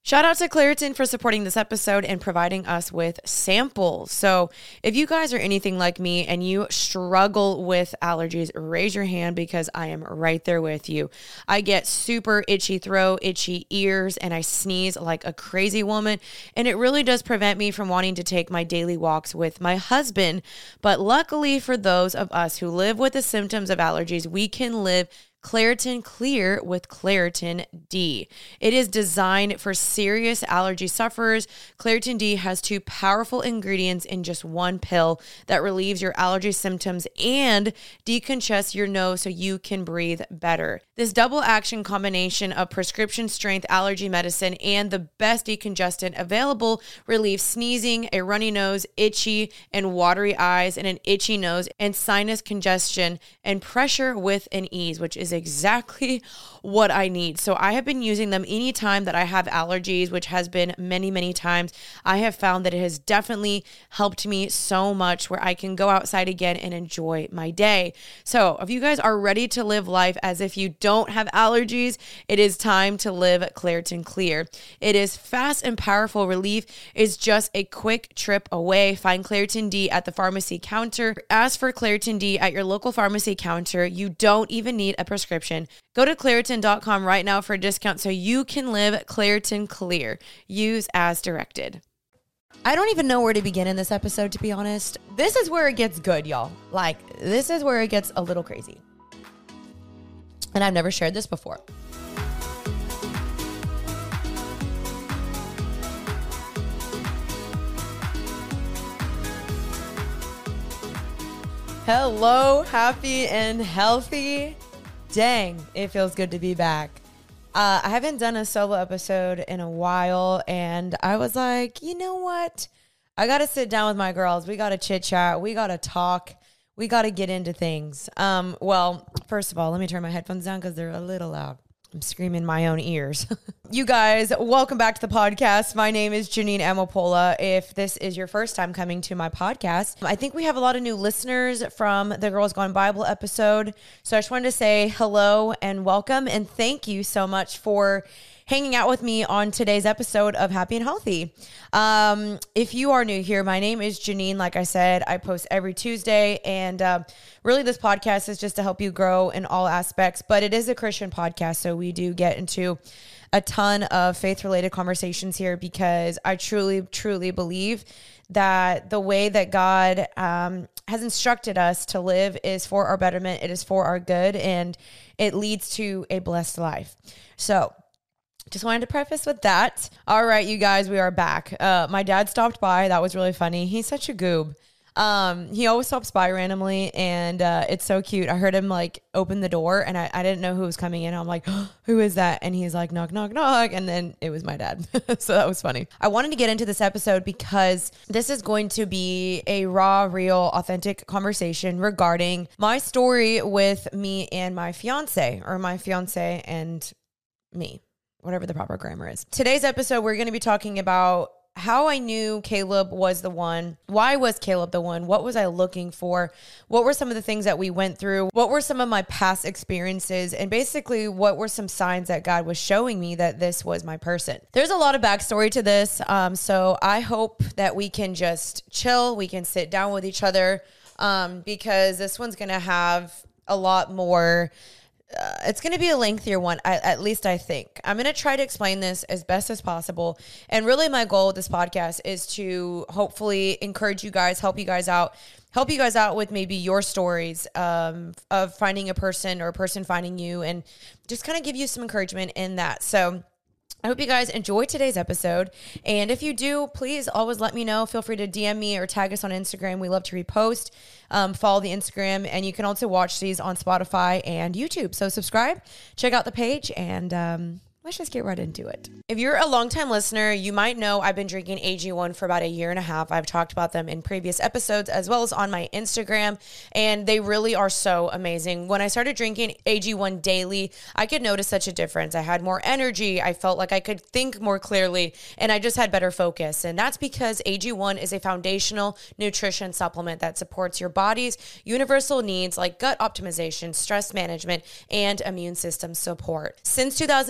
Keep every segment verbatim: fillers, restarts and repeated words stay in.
Shout out to Claritin for supporting this episode and providing us with samples. So if you guys are anything like me and you struggle with allergies, raise your hand because I am right there with you. I get super itchy throat, itchy ears, and I sneeze like a crazy woman. And it really does prevent me from wanting to take my daily walks with my husband. But luckily for those of us who live with the symptoms of allergies, we can live Claritin Clear with Claritin D. It is designed for serious allergy sufferers. Claritin D has two powerful ingredients in just one pill that relieves your allergy symptoms and decongests your nose so you can breathe better. This double action combination of prescription strength allergy medicine and the best decongestant available relieves sneezing, a runny nose, itchy and watery eyes, and an itchy nose, and sinus congestion and pressure with an ease, which is exactly what I need. So I have been using them anytime that I have allergies, which has been many, many times. I have found that it has definitely helped me so much where I can go outside again and enjoy my day. So if you guys are ready to live life as if you don't have allergies, it is time to live Claritin Clear. It is fast and powerful relief. It's just a quick trip away. Find Claritin D at the pharmacy counter. Ask for Claritin D at your local pharmacy counter. You don't even need a prescription. Go to Claritin dot com right now for a discount so you can live Claritin Clear. Use as directed. I don't even know where to begin in this episode, to be honest. This is where it gets good, y'all. Like, this is where it gets a little crazy. And I've never shared this before. Hello, happy and healthy. Dang, it feels good to be back. Uh, I haven't done a solo episode in a while, and I was like, you know what? I got to sit down with my girls. We got to chit chat. We got to talk. We got to get into things. Um, well, first of all, let me turn my headphones down because they're a little loud. I'm screaming in my own ears. You guys, welcome back to the podcast. My name is Janine Amapola. If this is your first time coming to my podcast, I think we have a lot of new listeners from the Girls Gone Bible episode. So I just wanted to say hello and welcome, and thank you so much for hanging out with me on today's episode of Happy and Healthy. Um, if you are new here, my name is Janine. Like I said, I post every Tuesday, and uh, really this podcast is just to help you grow in all aspects, but it is a Christian podcast, so we do get into a ton of faith-related conversations here because I truly, truly believe that the way that God um, has instructed us to live is for our betterment, it is for our good, and it leads to a blessed life. So just wanted to preface with that. All right, you guys, we are back. Uh, my dad stopped by. That was really funny. He's such a goob. Um, he always stops by randomly, and uh, it's so cute. I heard him like open the door, and I, I didn't know who was coming in. I'm like, oh, who is that? And he's like, knock, knock, knock. And then it was my dad. So that was funny. I wanted to get into this episode because this is going to be a raw, real, authentic conversation regarding my story with me and my fiance, or my fiance and me, whatever the proper grammar is. Today's episode, we're going to be talking about how I knew Caleb was the one. Why was Caleb the one? What was I looking for? What were some of the things that we went through? What were some of my past experiences? And basically, what were some signs that God was showing me that this was my person? There's a lot of backstory to this. Um, so I hope that we can just chill. We can sit down with each other um, because this one's going to have a lot more Uh, it's going to be a lengthier one, I, at least I think. I'm going to try to explain this as best as possible. And really my goal with this podcast is to hopefully encourage you guys, help you guys out, help you guys out with maybe your stories um, of finding a person or a person finding you, and just kind of give you some encouragement in that. So I hope you guys enjoy today's episode. And if you do, please always let me know. Feel free to D M me or tag us on Instagram. We love to repost. Um, follow the Instagram. And you can also watch these on Spotify and YouTube. So subscribe, check out the page, and um, let's just get right into it. If you're a longtime listener, you might know I've been drinking A G one for about a year and a half. I've talked about them in previous episodes as well as on my Instagram, and they really are so amazing. When I started drinking A G one daily, I could notice such a difference. I had more energy. I felt like I could think more clearly, and I just had better focus. And that's because A G one is a foundational nutrition supplement that supports your body's universal needs like gut optimization, stress management, and immune system support. Since two thousand ten,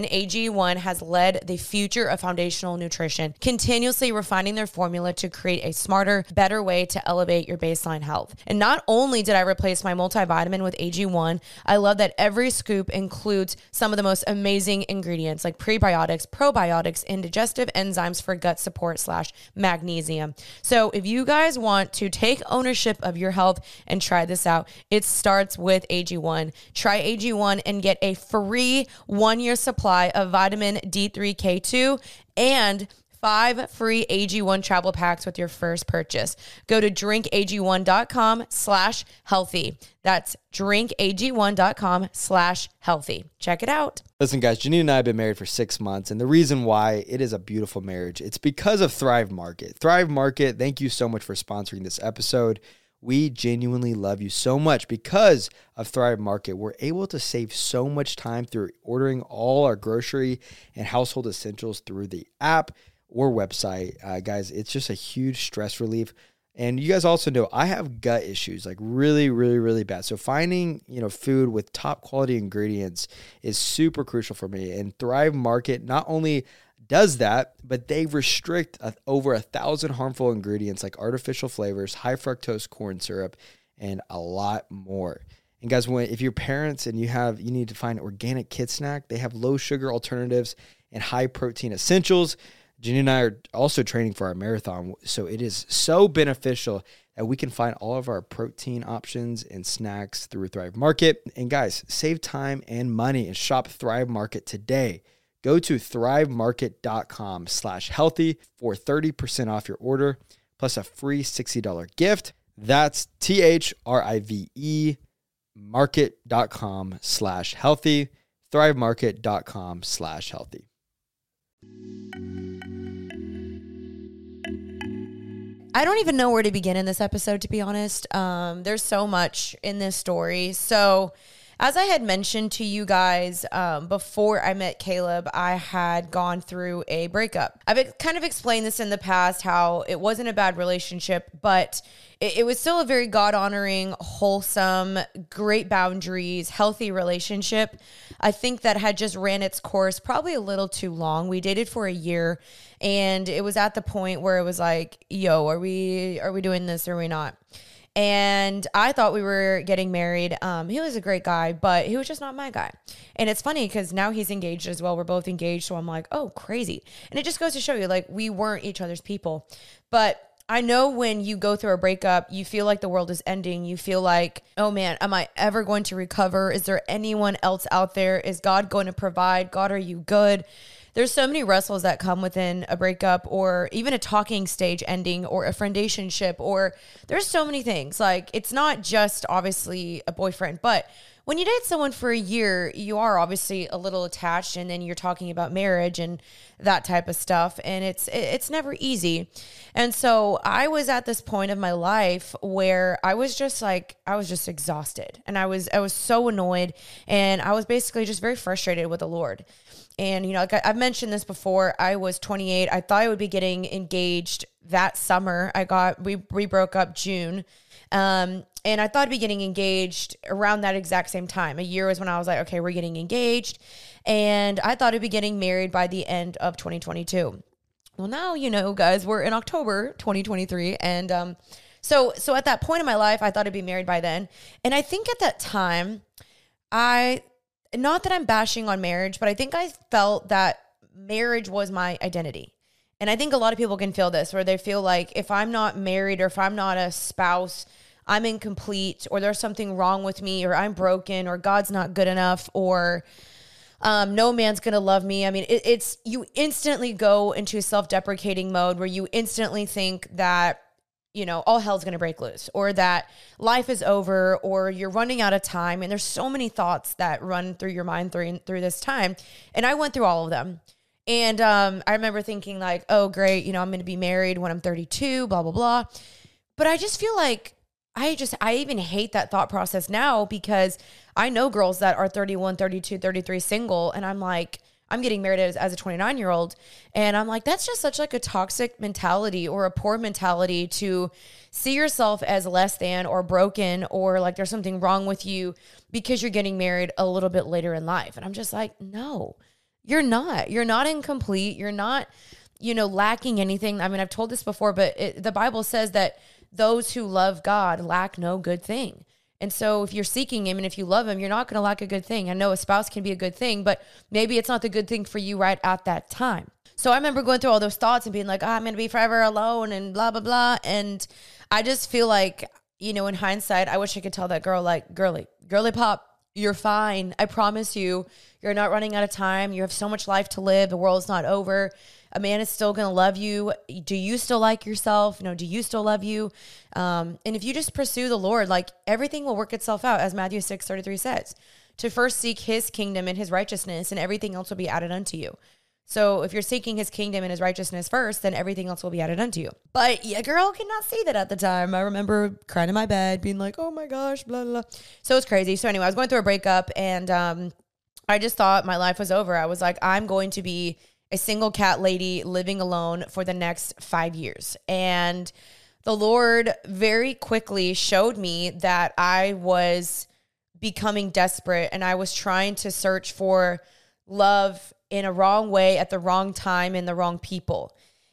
A G one has led the future of foundational nutrition, continuously refining their formula to create a smarter, better way to elevate your baseline health. And not only did I replace my multivitamin with A G one, I love that every scoop includes some of the most amazing ingredients like prebiotics, probiotics, and digestive enzymes for gut support slash magnesium. So if you guys want to take ownership of your health and try this out, it starts with A G one. Try A G one and get a free one-year supply of vitamin D three K two and five free A G one travel packs with your first purchase. Go to drinkag1.com slash healthy. That's drinkag1.com slash healthy. Check it out. Listen, guys, Janine and I have been married for six months, and the reason why it is a beautiful marriage, it's because of Thrive Market. Thrive Market, thank you so much for sponsoring this episode. We genuinely love you so much. Because of Thrive Market, we're able to save so much time through ordering all our grocery and household essentials through the app or website. Uh, guys, it's just a huge stress relief. And you guys also know I have gut issues, like really, really, really bad. So finding, you know, food with top quality ingredients is super crucial for me. And Thrive Market not only does that, but they restrict a, over a thousand harmful ingredients like artificial flavors, high fructose corn syrup, and a lot more. And guys, when if you're parents and you have you need to find organic kid snack, they have low sugar alternatives and high protein essentials. Jenny and I are also training for our marathon, so it is so beneficial that we can find all of our protein options and snacks through Thrive Market. And guys, save time and money and shop Thrive Market today. Go to thrivemarket.com slash healthy for thirty percent off your order, plus a free sixty dollars gift. That's T H R I V E market.com slash healthy, thrivemarket.com slash healthy. I don't even know where to begin in this episode, to be honest. Um, there's so much in this story. So as I had mentioned to you guys um, before I met Caleb, I had gone through a breakup. I've kind of explained this in the past, how it wasn't a bad relationship, but it, it was still a very God-honoring, wholesome, great boundaries, healthy relationship. I think that had just ran its course probably a little too long. We dated for a year, and it was at the point where it was like, yo, are we are we doing this or are we not? And I thought we were getting married. Um, he was a great guy, but he was just not my guy. And it's funny because now he's engaged as well. We're both engaged. So I'm like, oh, crazy. And it just goes to show you, like, we weren't each other's people. But I know when you go through a breakup, you feel like the world is ending. You feel like, oh man, am I ever going to recover? Is there anyone else out there? Is God going to provide? God, are you good? There's so many wrestles that come within a breakup or even a talking stage ending or a friendationship, or there's so many things. Like, it's not just obviously a boyfriend, but when you date someone for a year, you are obviously a little attached, and then you're talking about marriage and that type of stuff. And it's, it's never easy. And so I was at this point of my life where I was just like, I was just exhausted, and I was, I was so annoyed, and I was basically just very frustrated with the Lord. And, you know, like I, I've mentioned this before, I was twenty-eight. I thought I would be getting engaged that summer. I got, we, we broke up June. Um, and I thought I'd be getting engaged around that exact same time. A year was when I was like, okay, we're getting engaged. And I thought I'd be getting married by the end of twenty twenty-two. Well, now, you know, guys, we're in October twenty twenty-three. And um, so, so at that point in my life, I thought I'd be married by then. And I think at that time, I... not that I'm bashing on marriage, but I think I felt that marriage was my identity. And I think a lot of people can feel this, where they feel like if I'm not married or if I'm not a spouse, I'm incomplete, or there's something wrong with me, or I'm broken, or God's not good enough, or um, no man's going to love me. I mean, it, it's, you instantly go into self-deprecating mode where you instantly think that, you know, all hell's going to break loose, or that life is over, or you're running out of time. And there's so many thoughts that run through your mind through, through this time. And I went through all of them. And um, I remember thinking like, oh, great, you know, I'm going to be married when I'm thirty-two, blah, blah, blah. But I just feel like I just, I even hate that thought process now, because I know girls that are thirty-one, thirty-two, thirty-three single. And I'm like, I'm getting married as, as a twenty-nine year old. And I'm like, that's just such like a toxic mentality, or a poor mentality, to see yourself as less than or broken, or like there's something wrong with you because you're getting married a little bit later in life. And I'm just like, no, you're not. You're not incomplete. You're not, you know, lacking anything. I mean, I've told this before, but it, the Bible says that those who love God lack no good thing. And so if you're seeking him and if you love him, you're not going to lack a good thing. I know a spouse can be a good thing, but maybe it's not the good thing for you right at that time. So I remember going through all those thoughts and being like, oh, I'm going to be forever alone and blah, blah, blah. And I just feel like, you know, in hindsight, I wish I could tell that girl, like, girly, girly pop, you're fine. I promise you, you're not running out of time. You have so much life to live. The world's not over. A man is still going to love you. Do you still like yourself? You know, do you still love you? Um, and if you just pursue the Lord, like everything will work itself out, as Matthew six thirty-three says, to first seek his kingdom and his righteousness, and everything else will be added unto you. So if you're seeking his kingdom and his righteousness first, then everything else will be added unto you. But yeah, girl could not see that at the time. I remember crying in my bed, being like, oh my gosh, blah, blah, blah. So it's crazy. So anyway, I was going through a breakup and um, I just thought my life was over. I was like, I'm going to be a single cat lady living alone for the next five years. And the Lord very quickly showed me that I was becoming desperate and I was trying to search for love in a wrong way at the wrong time in the wrong people.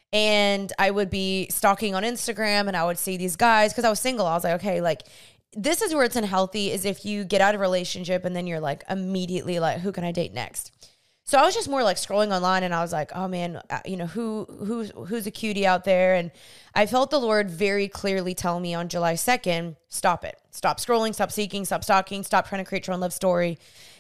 And I would be stalking on Instagram and I would see these guys because I was single. I was like, okay, like this is where it's unhealthy is if you get out of a relationship and then you're like immediately like, who can I date next? So I was just more like scrolling online and I was like, oh man, you know, who, who's, who's a cutie out there? And I felt the Lord very clearly tell me on July second, stop it, stop scrolling, stop seeking, stop stalking, stop trying to create your own love story.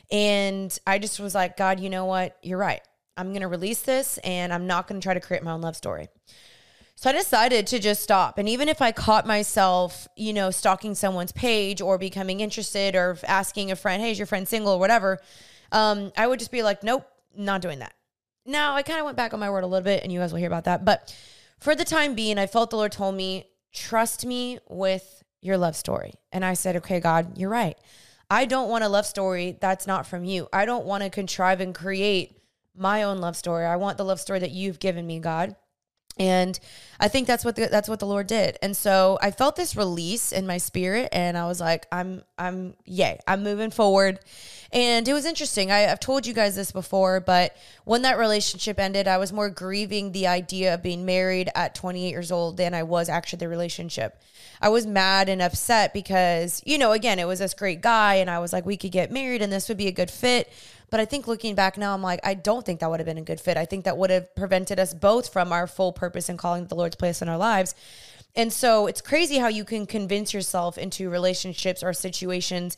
And I just was like, God, you know what? You're right. I'm going to release this and I'm not going to try to create my own love story. So I decided to just stop. And even if I caught myself, you know, stalking someone's page or becoming interested or asking a friend, hey, is your friend single or whatever, um, I would just be like, nope, not doing that. Now I kind of went back on my word a little bit and you guys will hear about that. But for the time being, I felt the Lord told me, trust me with your love story. And I said, okay, God, you're right. I don't want a love story that's not from you. I don't want to contrive and create my own love story. I want the love story that you've given me, God. And I think that's what the, that's what the Lord did. And so I felt this release in my spirit and I was like, I'm, I'm, yay, I'm moving forward. And it was interesting. I, I've told you guys this before, but when that relationship ended, I was more grieving the idea of being married at twenty-eight years old than I was actually the relationship. I was mad and upset because, you know, again, it was this great guy and I was like, we could get married and this would be a good fit. But I think looking back now, I'm like, I don't think that would have been a good fit. I think that would have prevented us both from our full purpose and calling that the Lord's placed in our lives. And so it's crazy how you can convince yourself into relationships or situations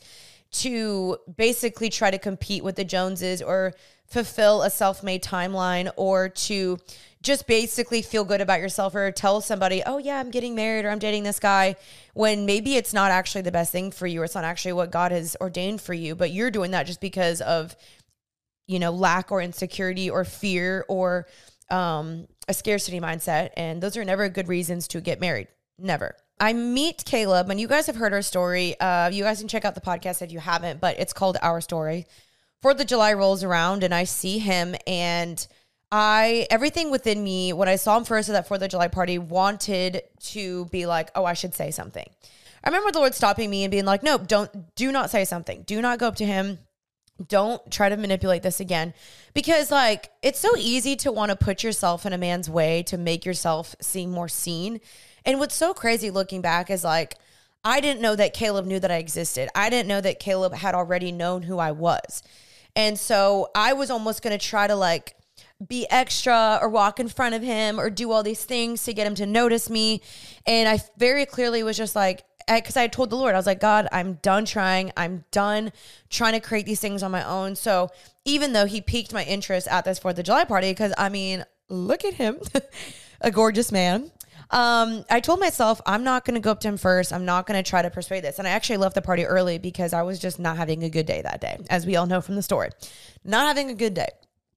to basically try to compete with the Joneses or fulfill a self-made timeline or to just basically feel good about yourself or tell somebody, oh yeah, I'm getting married or I'm dating this guy, when maybe it's not actually the best thing for you or it's not actually what God has ordained for you, but you're doing that just because of, you know, lack or insecurity or fear or um, a scarcity mindset. And those are never good reasons to get married. Never. I meet Caleb, and you guys have heard our story. Uh, you guys can check out the podcast if you haven't, but it's called Our Story. Fourth of July rolls around, and I see him, and I everything within me, when I saw him first at that Fourth of July party, wanted to be like, oh, I should say something. I remember the Lord stopping me and being like, nope, don't, do not say something. Do not go up to him. Don't try to manipulate this again. Because like, it's so easy to want to put yourself in a man's way to make yourself seem more seen. And what's so crazy looking back is like, I didn't know that Caleb knew that I existed. I didn't know that Caleb had already known who I was. And so I was almost going to try to like be extra or walk in front of him or do all these things to get him to notice me. And I very clearly was just like, because I, I told the Lord, I was like, God, I'm done trying. I'm done trying to create these things on my own. So even though he piqued my interest at this Fourth of July party, because I mean, look at him, a gorgeous man. Um, I told myself, I'm not going to go up to him first. I'm not going to try to persuade this. And I actually left the party early because I was just not having a good day that day, as we all know from the story. Not having a good day.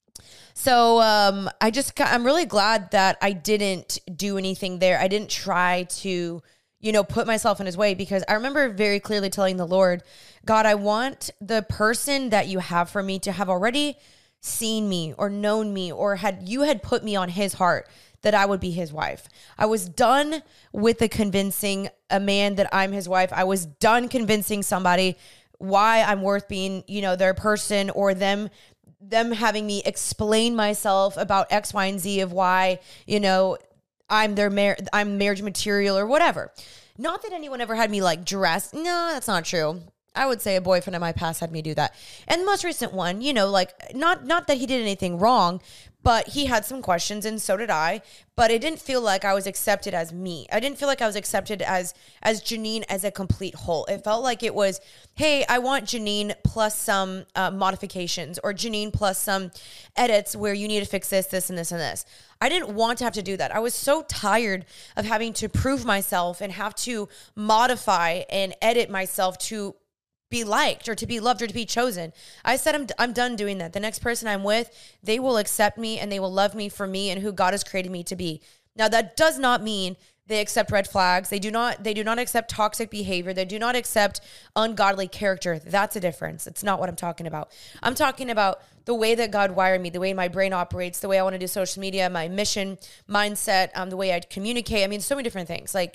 So um, I just, I'm really glad that I didn't do anything there. I didn't try to, you know, put myself in his way, because I remember very clearly telling the Lord, God, I want the person that you have for me to have already seen me or known me, or had you had put me on his heart that I would be his wife. I was done with the convincing a man that I'm his wife. I was done convincing somebody why I'm worth being, you know, their person or them them having me explain myself about X, Y, and Z of why, you know, I'm their mar- I'm marriage material or whatever. Not that anyone ever had me like dressed. No, that's not true. I would say a boyfriend in my past had me do that. And the most recent one, you know, like not not that he did anything wrong, but he had some questions and so did I. But it didn't feel like I was accepted as me. I didn't feel like I was accepted as as Janine as a complete whole. It felt like it was, hey, I want Janine plus some uh, modifications or Janine plus some edits where you need to fix this, this, and this, and this. I didn't want to have to do that. I was so tired of having to prove myself and have to modify and edit myself to be liked or to be loved or to be chosen. I said, I'm, I'm done doing that. The next person I'm with, they will accept me and they will love me for me and who God has created me to be. Now, that does not mean they accept red flags. They do not, they do not accept toxic behavior. They do not accept ungodly character. That's a difference. It's not what I'm talking about. I'm talking about the way that God wired me, the way my brain operates, the way I want to do social media, my mission, mindset, um, the way I communicate. I mean, so many different things. Like,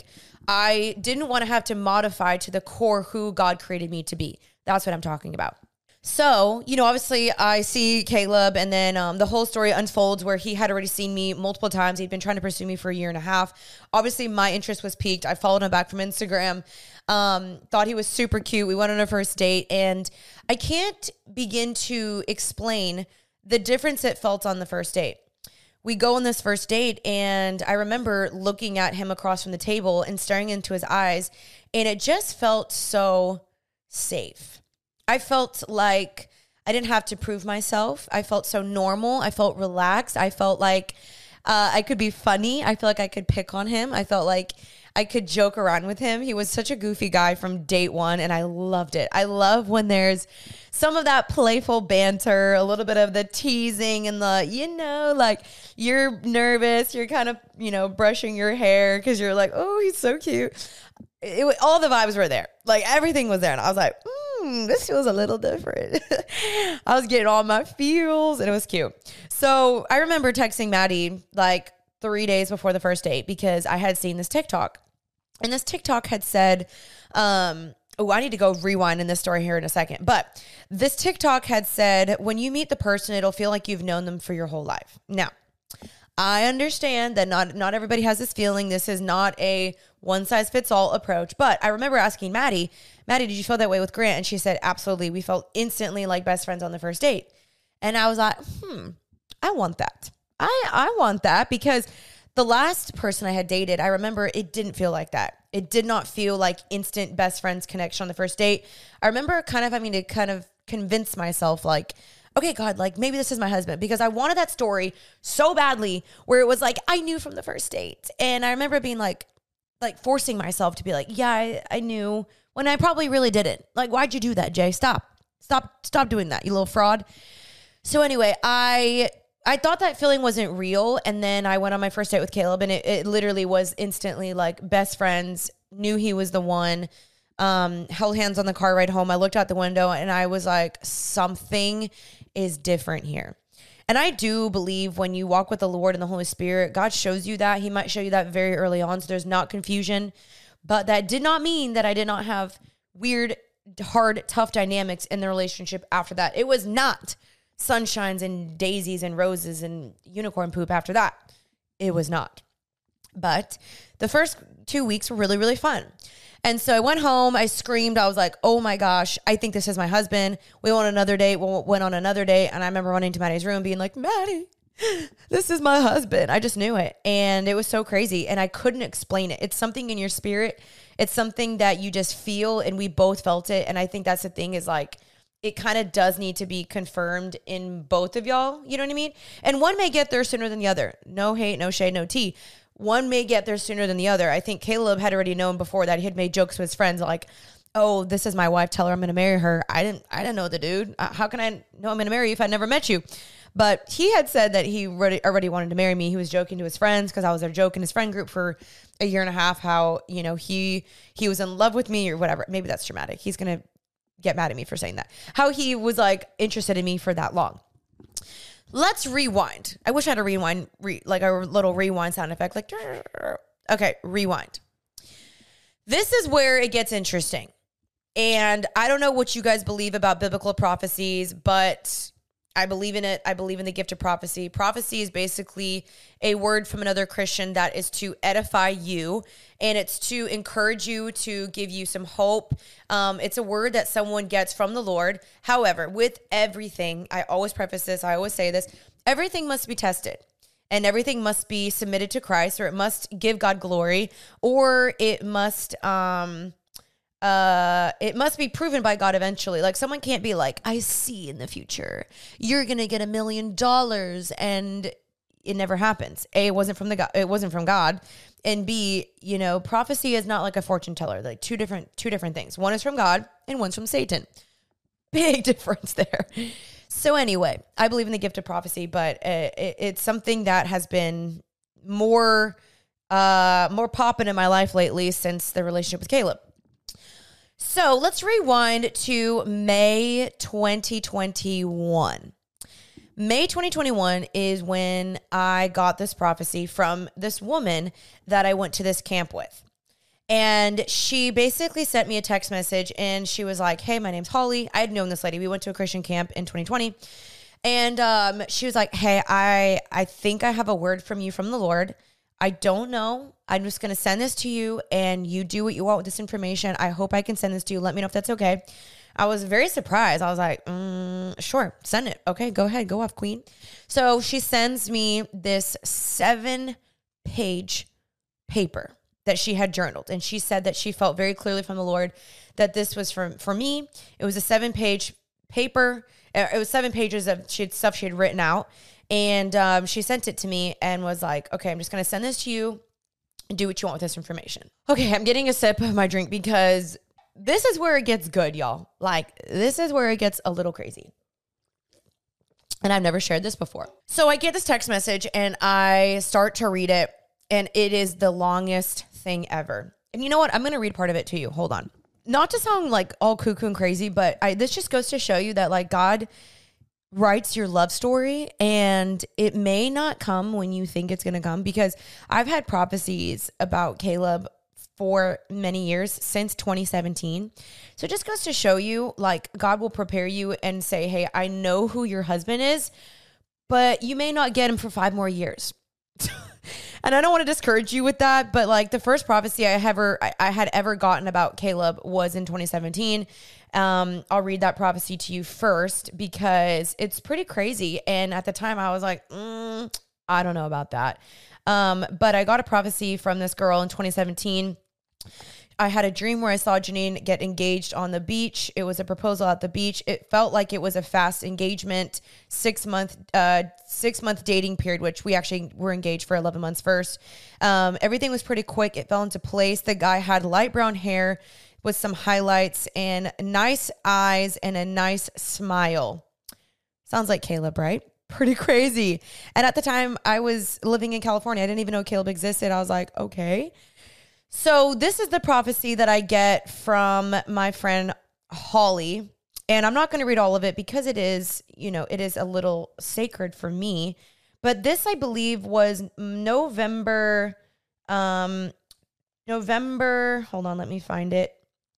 I didn't want to have to modify to the core who God created me to be. That's what I'm talking about. So, you know, obviously I see Caleb and then um, the whole story unfolds where he had already seen me multiple times. He'd been trying to pursue me for a year and a half. Obviously my interest was piqued. I followed him back from Instagram, um, thought he was super cute. We went on a first date and I can't begin to explain the difference it felt on the first date. We go on this first date and I remember looking at him across from the table and staring into his eyes and it just felt so safe. I felt like I didn't have to prove myself. I felt so normal. I felt relaxed. I felt like uh, I could be funny. I feel like I could pick on him. I felt like I could joke around with him. He was such a goofy guy from date one, and I loved it. I love when there's some of that playful banter, a little bit of the teasing and the, you know, like you're nervous. You're kind of, you know, brushing your hair because you're like, oh, he's so cute. It, it, all the vibes were there. Like everything was there. And I was like, mm, this feels a little different. I was getting all my feels and it was cute. So I remember texting Maddie like three days before the first date because I had seen this TikTok. And this TikTok had said, um, oh, I need to go rewind in this story here in a second. But this TikTok had said, when you meet the person, it'll feel like you've known them for your whole life. Now, I understand that not not everybody has this feeling. This is not a one-size-fits-all approach. But I remember asking Maddie, Maddie, did you feel that way with Grant? And she said, absolutely. We felt instantly like best friends on the first date. And I was like, hmm, I want that. I, I want that because the last person I had dated, I remember it didn't feel like that. It did not feel like instant best friends connection on the first date. I remember kind of having to kind of convince myself like, okay, God, like maybe this is my husband because I wanted that story so badly where it was like, I knew from the first date. And I remember being like, like forcing myself to be like, yeah, I, I knew when I probably really didn't. Like, why'd you do that, Jay? Stop, stop, stop doing that, you little fraud. So anyway, I, I thought that feeling wasn't real. And then I went on my first date with Caleb and it, it literally was instantly like best friends, knew he was the one, um, held hands on the car ride home. I looked out the window and I was like, something is different here. And I do believe when you walk with the Lord and the Holy Spirit, God shows you that. He might show you that very early on. So there's not confusion, but that did not mean that I did not have weird, hard, tough dynamics in the relationship after that. It was not sunshines and daisies and roses and unicorn poop after that. It was not. But the first two weeks were really, really fun. And so I went home, I screamed, I was like, oh my gosh, I think this is my husband. We went on another date, we went on another date, and I remember running to Maddie's room being like, Maddie, this is my husband. I just knew it. And it was so crazy, and I couldn't explain it. It's something in your spirit. It's something that you just feel, and we both felt it. And I think that's the thing is like, it kind of does need to be confirmed in both of y'all. You know what I mean? And one may get there sooner than the other. No hate, no shade, no tea. One may get there sooner than the other. I think Caleb had already known before that. He had made jokes with his friends like, oh, this is my wife. Tell her I'm going to marry her. I didn't, I didn't know the dude. Uh, how can I know I'm going to marry you if I never met you? But he had said that he already, already wanted to marry me. He was joking to his friends because I was their joke in his friend group for a year and a half, how, you know, he, he was in love with me or whatever. Maybe that's dramatic. He's going to get mad at me for saying that. How he was like interested in me for that long. Let's rewind. I wish I had a rewind, re, like a little rewind sound effect. Like, okay, rewind. This is where it gets interesting. And I don't know what you guys believe about biblical prophecies, but I believe in it. I believe in the gift of prophecy. Prophecy is basically a word from another Christian that is to edify you, and it's to encourage you, to give you some hope. Um, it's a word that someone gets from the Lord. However, with everything, I always preface this, I always say this, everything must be tested, and everything must be submitted to Christ, or it must give God glory, or it must... Um, Uh, it must be proven by God eventually. Like, someone can't be like, I see in the future, you're going to get a million dollars, and it never happens. A, it wasn't from the God, it wasn't from God. And B, you know, prophecy is not like a fortune teller, like two different, two different things. One is from God and one's from Satan. Big difference there. So anyway, I believe in the gift of prophecy, but uh, it, it's something that has been more, uh, more popping in my life lately since the relationship with Caleb. So let's rewind to May twenty twenty-one. May twenty twenty-one is when I got this prophecy from this woman that I went to this camp with. And she basically sent me a text message, and she was like, hey, my name's Holly. I had known this lady. We went to a Christian camp in twenty twenty. And um, she was like, hey, I, I think I have a word from you from the Lord. I don't know. I'm just going to send this to you, and you do what you want with this information. I hope I can send this to you. Let me know if that's okay. I was very surprised. I was like, mm, sure, send it. Okay, go ahead. Go off, queen. So she sends me this seven page paper that she had journaled. And she said that she felt very clearly from the Lord that this was for, for me. It was a seven page paper. It was seven pages of she had stuff she had written out. And um, she sent it to me and was like, okay, I'm just going to send this to you and do what you want with this information. Okay, I'm getting a sip of my drink because this is where it gets good, y'all. Like, this is where it gets a little crazy. And I've never shared this before. So I get this text message and I start to read it, and it is the longest thing ever. And you know what? I'm going to read part of it to you. Hold on. Not to sound like all cuckoo and crazy, but I, this just goes to show you that, like, God writes your love story, and it may not come when you think it's going to come, because I've had prophecies about Caleb for many years, since twenty seventeen. So it just goes to show you, like, God will prepare you and say, hey, I know who your husband is, but you may not get him for five more years. And I don't want to discourage you with that, but like the first prophecy I ever I, I had ever gotten about Caleb was in twenty seventeen. Um, I'll read that prophecy to you first because it's pretty crazy. And at the time I was like, mm, I don't know about that. Um, but I got a prophecy from this girl in twenty seventeen. I had a dream where I saw Janine get engaged on the beach. It was a proposal at the beach. It felt like it was a fast engagement, six month, uh, six month dating period, which we actually were engaged for eleven months first. Um, everything was pretty quick. It fell into place. The guy had light brown hair with some highlights and nice eyes and a nice smile. Sounds like Caleb, right? Pretty crazy. And at the time I was living in California. I didn't even know Caleb existed. I was like, okay. So this is the prophecy that I get from my friend Holly, and I'm not going to read all of it because it is, you know, it is a little sacred for me. But this, I believe, was November, um, November. Hold on, let me find it.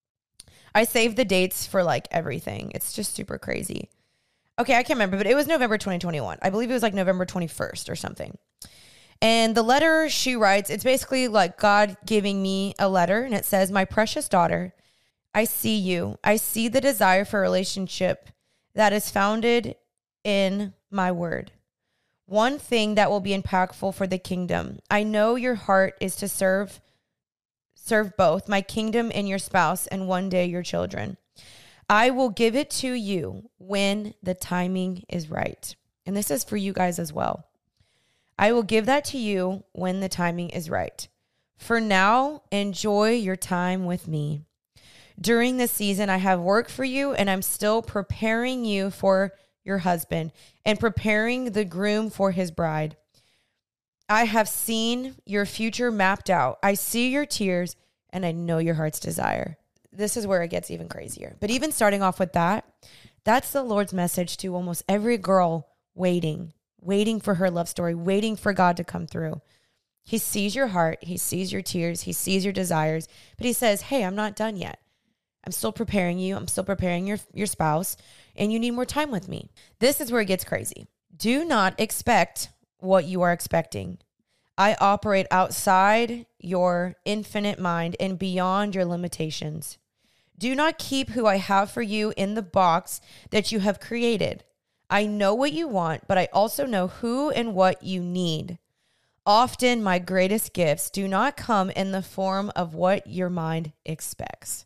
I saved the dates for like everything. It's just super crazy. Okay, I can't remember, but it was November twenty twenty-one. I believe it was like November twenty-first or something. And the letter she writes, it's basically like God giving me a letter, and it says, my precious daughter, I see you. I see the desire for a relationship that is founded in my word. One thing that will be impactful for the kingdom. I know your heart is to serve, serve both my kingdom and your spouse, and one day your children. I will give it to you when the timing is right. And this is for you guys as well. I will give that to you when the timing is right. For now, enjoy your time with me. During this season, I have work for you, and I'm still preparing you for your husband and preparing the groom for his bride. I have seen your future mapped out. I see your tears, and I know your heart's desire. This is where it gets even crazier. But even starting off with that, that's the Lord's message to almost every girl waiting. Waiting for her love story, waiting for God to come through. He sees your heart. He sees your tears. He sees your desires. But he says, hey, I'm not done yet. I'm still preparing you. I'm still preparing your, your spouse, and you need more time with me. This is where it gets crazy. Do not expect what you are expecting. I operate outside your infinite mind and beyond your limitations. Do not keep who I have for you in the box that you have created. I know what you want, but I also know who and what you need. Often my greatest gifts do not come in the form of what your mind expects.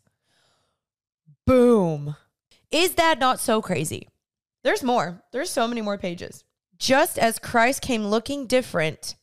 Boom. Is that not so crazy? There's more. There's so many more pages. Just as Christ came looking different,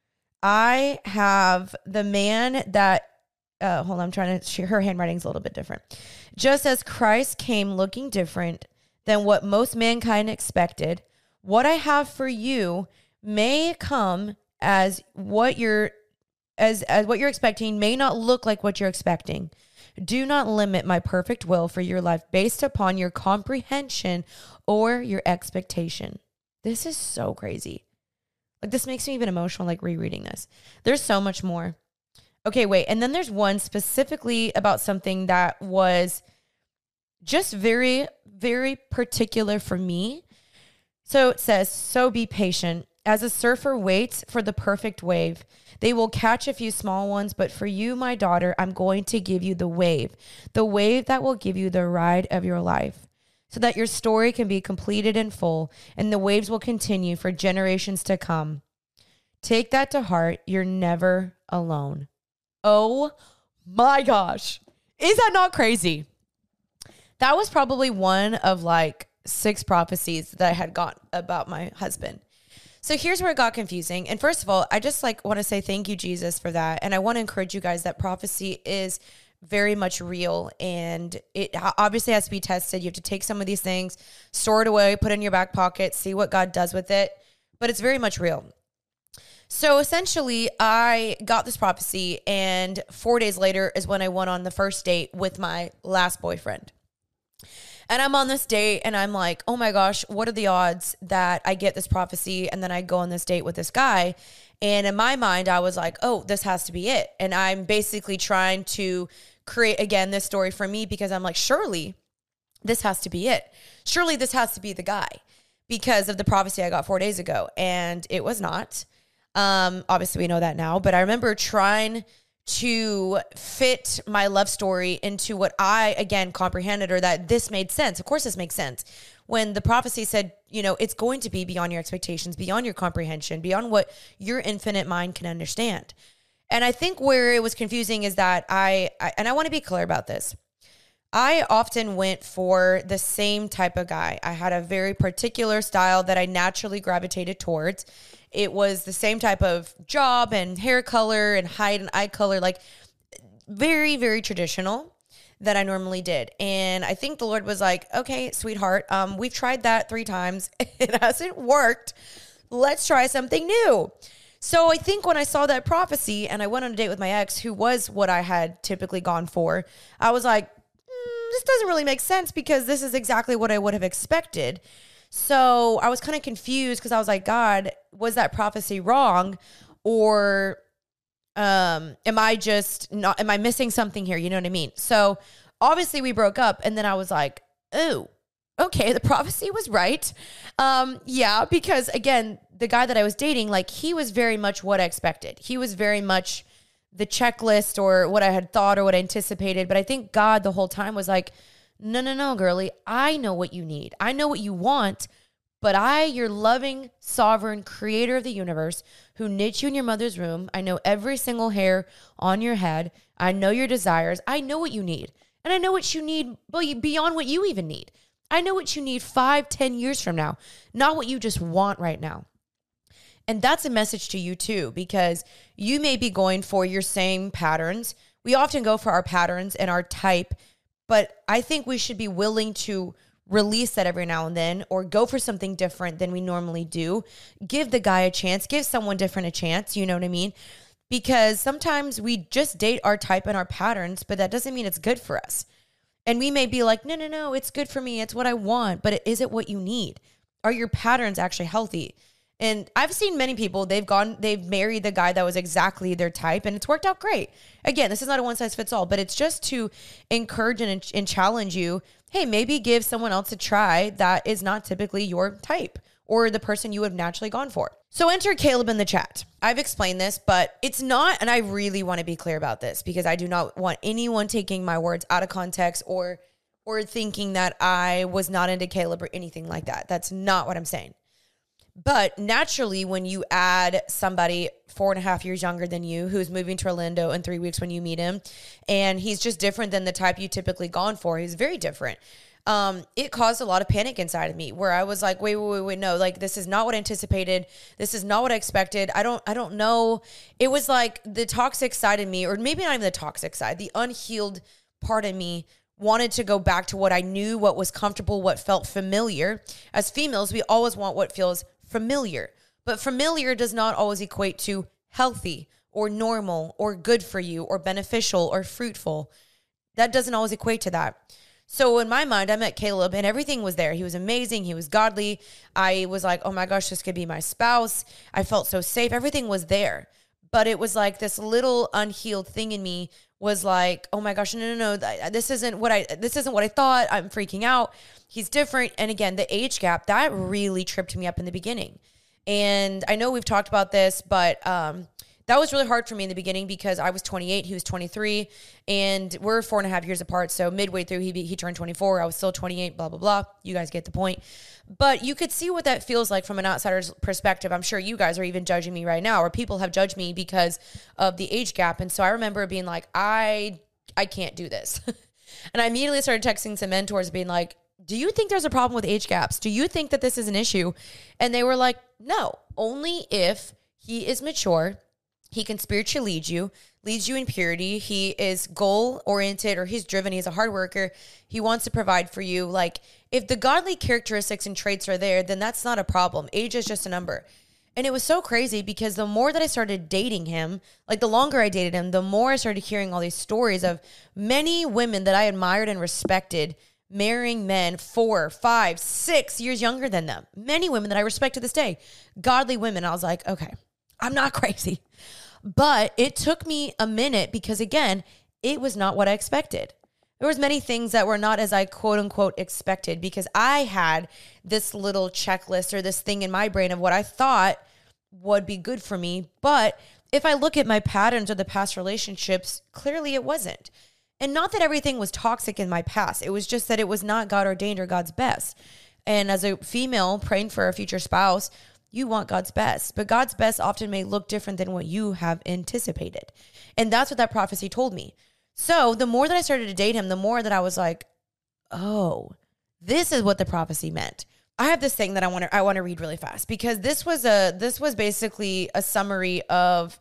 I have the man that, uh, hold on, I'm trying to, she, her handwriting's a little bit different. Just as Christ came looking different than what most mankind expected, what I have for you may come as what you're, as, as what you're expecting may not look like what you're expecting. Do not limit my perfect will for your life based upon your comprehension or your expectation. This is so crazy. Like, this makes me even emotional, like rereading this. There's so much more. Okay, wait. And then there's one specifically about something that was just very, very particular for me. So it says, so be patient. As a surfer waits for the perfect wave, they will catch a few small ones, but for you, my daughter, I'm going to give you the wave, the wave that will give you the ride of your life, so that your story can be completed in full, and the waves will continue for generations to come. Take that to heart. You're never alone. Oh my gosh. Is that not crazy? That was probably one of like six prophecies that I had got about my husband. So here's where it got confusing. And first of all, I just like want to say thank you, Jesus, for that. And I want to encourage you guys that prophecy is very much real, and it obviously has to be tested. You have to take some of these things, store it away, put it in your back pocket, see what God does with it. But it's very much real. So essentially, I got this prophecy, and four days later is when I went on the first date with my last boyfriend. And I'm on this date and I'm like, oh my gosh, what are the odds that I get this prophecy and then I go on this date with this guy? And in my mind, I was like, oh, this has to be it. And I'm basically trying to create, again, this story for me, because I'm like, surely this has to be it. Surely this has to be the guy, because of the prophecy I got four days ago. And it was not. Um, obviously, we know that now. But I remember trying to fit my love story into what I, again, comprehended, or that this made sense. Of course, this makes sense. When the prophecy said, you know, it's going to be beyond your expectations, beyond your comprehension, beyond what your infinite mind can understand. And I think where it was confusing is that I, I and I want to be clear about this. I often went for the same type of guy. I had a very particular style that I naturally gravitated towards. It was the same type of job and hair color and height and eye color, like very, very traditional that I normally did. And I think the Lord was like, okay, sweetheart, um, we've tried that three times. It hasn't worked. Let's try something new. So I think when I saw that prophecy and I went on a date with my ex, who was what I had typically gone for, I was like, mm, this doesn't really make sense, because this is exactly what I would have expected. So I was kind of confused, because I was like, God, was that prophecy wrong? Or um, am I just not, am I missing something here? You know what I mean? So obviously we broke up, and then I was like, oh, okay, the prophecy was right. Um, yeah, because again, the guy that I was dating, like, he was very much what I expected. He was very much the checklist, or what I had thought, or what I anticipated. But I think God the whole time was like, no, no, no, girly, I know what you need. I know what you want, but I, your loving, sovereign creator of the universe, who knit you in your mother's womb, I know every single hair on your head. I know your desires. I know what you need. And I know what you need beyond what you even need. I know what you need five, ten years from now, not what you just want right now. And that's a message to you too, because you may be going for your same patterns. We often go for our patterns and our type, but I think we should be willing to release that every now and then, or go for something different than we normally do. Give the guy a chance, give someone different a chance, you know what I mean? Because sometimes we just date our type and our patterns, but that doesn't mean it's good for us. And we may be like, no, no, no, it's good for me. It's what I want. But is it what you need? Are your patterns actually healthy? And I've seen many people, they've gone, they've married the guy that was exactly their type and it's worked out great. Again, this is not a one size fits all, but it's just to encourage and, and challenge you. Hey, maybe give someone else a try that is not typically your type or the person you would have naturally gone for. So enter Caleb in the chat. I've explained this, but it's not, and I really want to be clear about this because I do not want anyone taking my words out of context or or thinking that I was not into Caleb or anything like that. That's not what I'm saying. But naturally, when you add somebody four and a half years younger than you, who's moving to Orlando in three weeks when you meet him, and he's just different than the type you typically gone for. He's very different. Um, it caused a lot of panic inside of me where I was like, wait, wait, wait, wait, no, like this is not what I anticipated. This is not what I expected. I don't, I don't know. It was like the toxic side of me, or maybe not even the toxic side, the unhealed part of me wanted to go back to what I knew, what was comfortable, what felt familiar. As females, we always want what feels familiar, but familiar does not always equate to healthy or normal or good for you or beneficial or fruitful. That doesn't always equate to that. So in my mind, I met Caleb and everything was there. He was amazing. He was godly. I was like, oh my gosh, this could be my spouse. I felt so safe. Everything was there. But it was like this little unhealed thing in me was like, oh my gosh, no, no, no, this isn't what I, this isn't what I thought. I'm freaking out. He's different. And again, the age gap, that really tripped me up in the beginning. And I know we've talked about this, but um, that was really hard for me in the beginning because I was twenty-eight, he was twenty-three, and we're four and a half years apart. So midway through, he he turned twenty-four. I was still twenty-eight, blah, blah, blah. You guys get the point. But you could see what that feels like from an outsider's perspective. I'm sure you guys are even judging me right now, or people have judged me because of the age gap. And so I remember being like, I I can't do this. And I immediately started texting some mentors being like, do you think there's a problem with age gaps? Do you think that this is an issue? And they were like, no, only if he is mature, he can spiritually lead you, leads you in purity. He is goal oriented, or he's driven. He's a hard worker. He wants to provide for you. Like, if the godly characteristics and traits are there, then that's not a problem. Age is just a number. And it was so crazy because the more that I started dating him, like the longer I dated him, the more I started hearing all these stories of many women that I admired and respected marrying men four, five, six years younger than them. Many women that I respect to this day, godly women. I was like, okay, I'm not crazy. But it took me a minute because, again, it was not what I expected. There was many things that were not as I quote unquote expected because I had this little checklist or this thing in my brain of what I thought would be good for me. But if I look at my patterns or the past relationships, clearly it wasn't. And not that everything was toxic in my past. It was just that it was not God ordained or God's best. And as a female praying for a future spouse, you want God's best, but God's best often may look different than what you have anticipated. And that's what that prophecy told me. So the more that I started to date him, the more that I was like, oh, this is what the prophecy meant. I have this thing that I want to I want to read really fast because this was a this was basically a summary of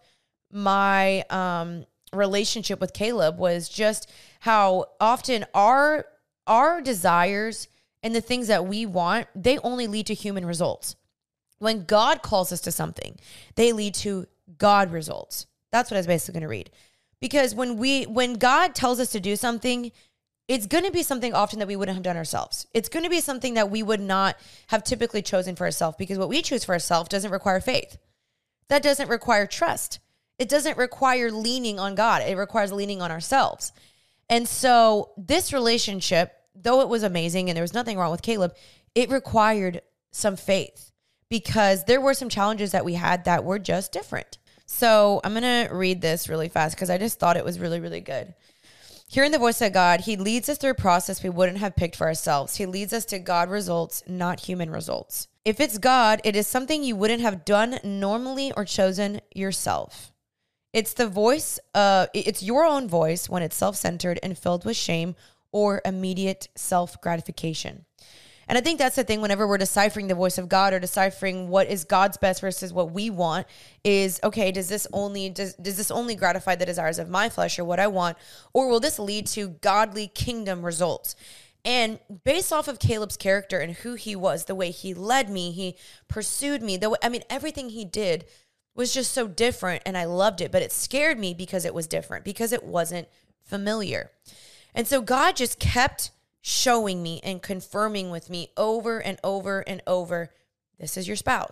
my um, relationship with Caleb. Was just how often our our desires and the things that we want, they only lead to human results. When God calls us to something, they lead to God results. That's what I was basically going to read. Because when we, when God tells us to do something, it's going to be something often that we wouldn't have done ourselves. It's going to be something that we would not have typically chosen for ourselves, because what we choose for ourselves doesn't require faith. That doesn't require trust. It doesn't require leaning on God. It requires leaning on ourselves. And so this relationship, though it was amazing and there was nothing wrong with Caleb, it required some faith. Because there were some challenges that we had that were just different. So I'm going to read this really fast because I just thought it was really, really good. Hearing the voice of God, he leads us through a process we wouldn't have picked for ourselves. He leads us to God results, not human results. If it's God, it is something you wouldn't have done normally or chosen yourself. It's the voice, uh, it's your own voice when it's self-centered and filled with shame or immediate self-gratification. And I think that's the thing whenever we're deciphering the voice of God or deciphering what is God's best versus what we want is, okay, does this only does, does this only gratify the desires of my flesh or what I want? Or will this lead to godly kingdom results? And based off of Caleb's character and who he was, the way he led me, he pursued me, the way, I mean, everything he did was just so different and I loved it, but it scared me because it was different, because it wasn't familiar. And so God just kept showing me and confirming with me over and over and over, this is your spouse.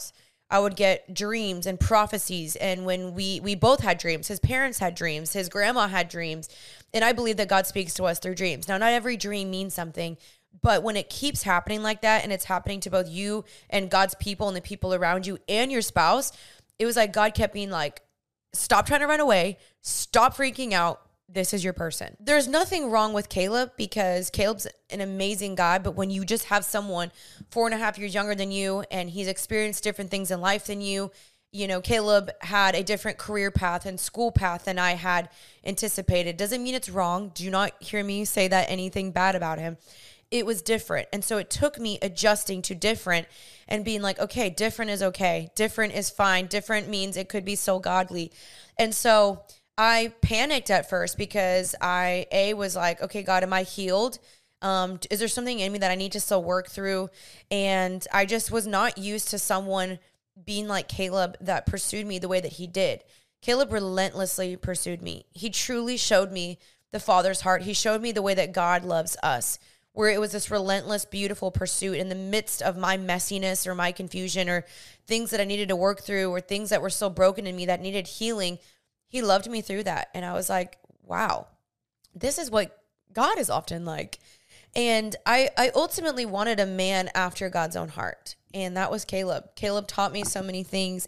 I would get dreams and prophecies. And when we, we both had dreams, his parents had dreams, his grandma had dreams. And I believe that God speaks to us through dreams. Now, not every dream means something, but when it keeps happening like that, and it's happening to both you and God's people and the people around you and your spouse, it was like God kept being like, stop trying to run away. Stop freaking out. This is your person. There's nothing wrong with Caleb because Caleb's an amazing guy. But when you just have someone four and a half years younger than you and he's experienced different things in life than you, you know, Caleb had a different career path and school path than I had anticipated. Doesn't mean it's wrong. Do not hear me say that anything bad about him. It was different. And so it took me adjusting to different and being like, okay, different is okay. Different is fine. Different means it could be so godly. And so I panicked at first because I, A, was like, okay, God, am I healed? Um, is there something in me that I need to still work through? And I just was not used to someone being like Caleb that pursued me the way that he did. Caleb relentlessly pursued me. He truly showed me the Father's heart. He showed me the way that God loves us, where it was this relentless, beautiful pursuit in the midst of my messiness or my confusion or things that I needed to work through or things that were still broken in me that needed healing. He loved me through that. And I was like, wow, this is what God is often like. And I, I ultimately wanted a man after God's own heart. And that was Caleb. Caleb taught me so many things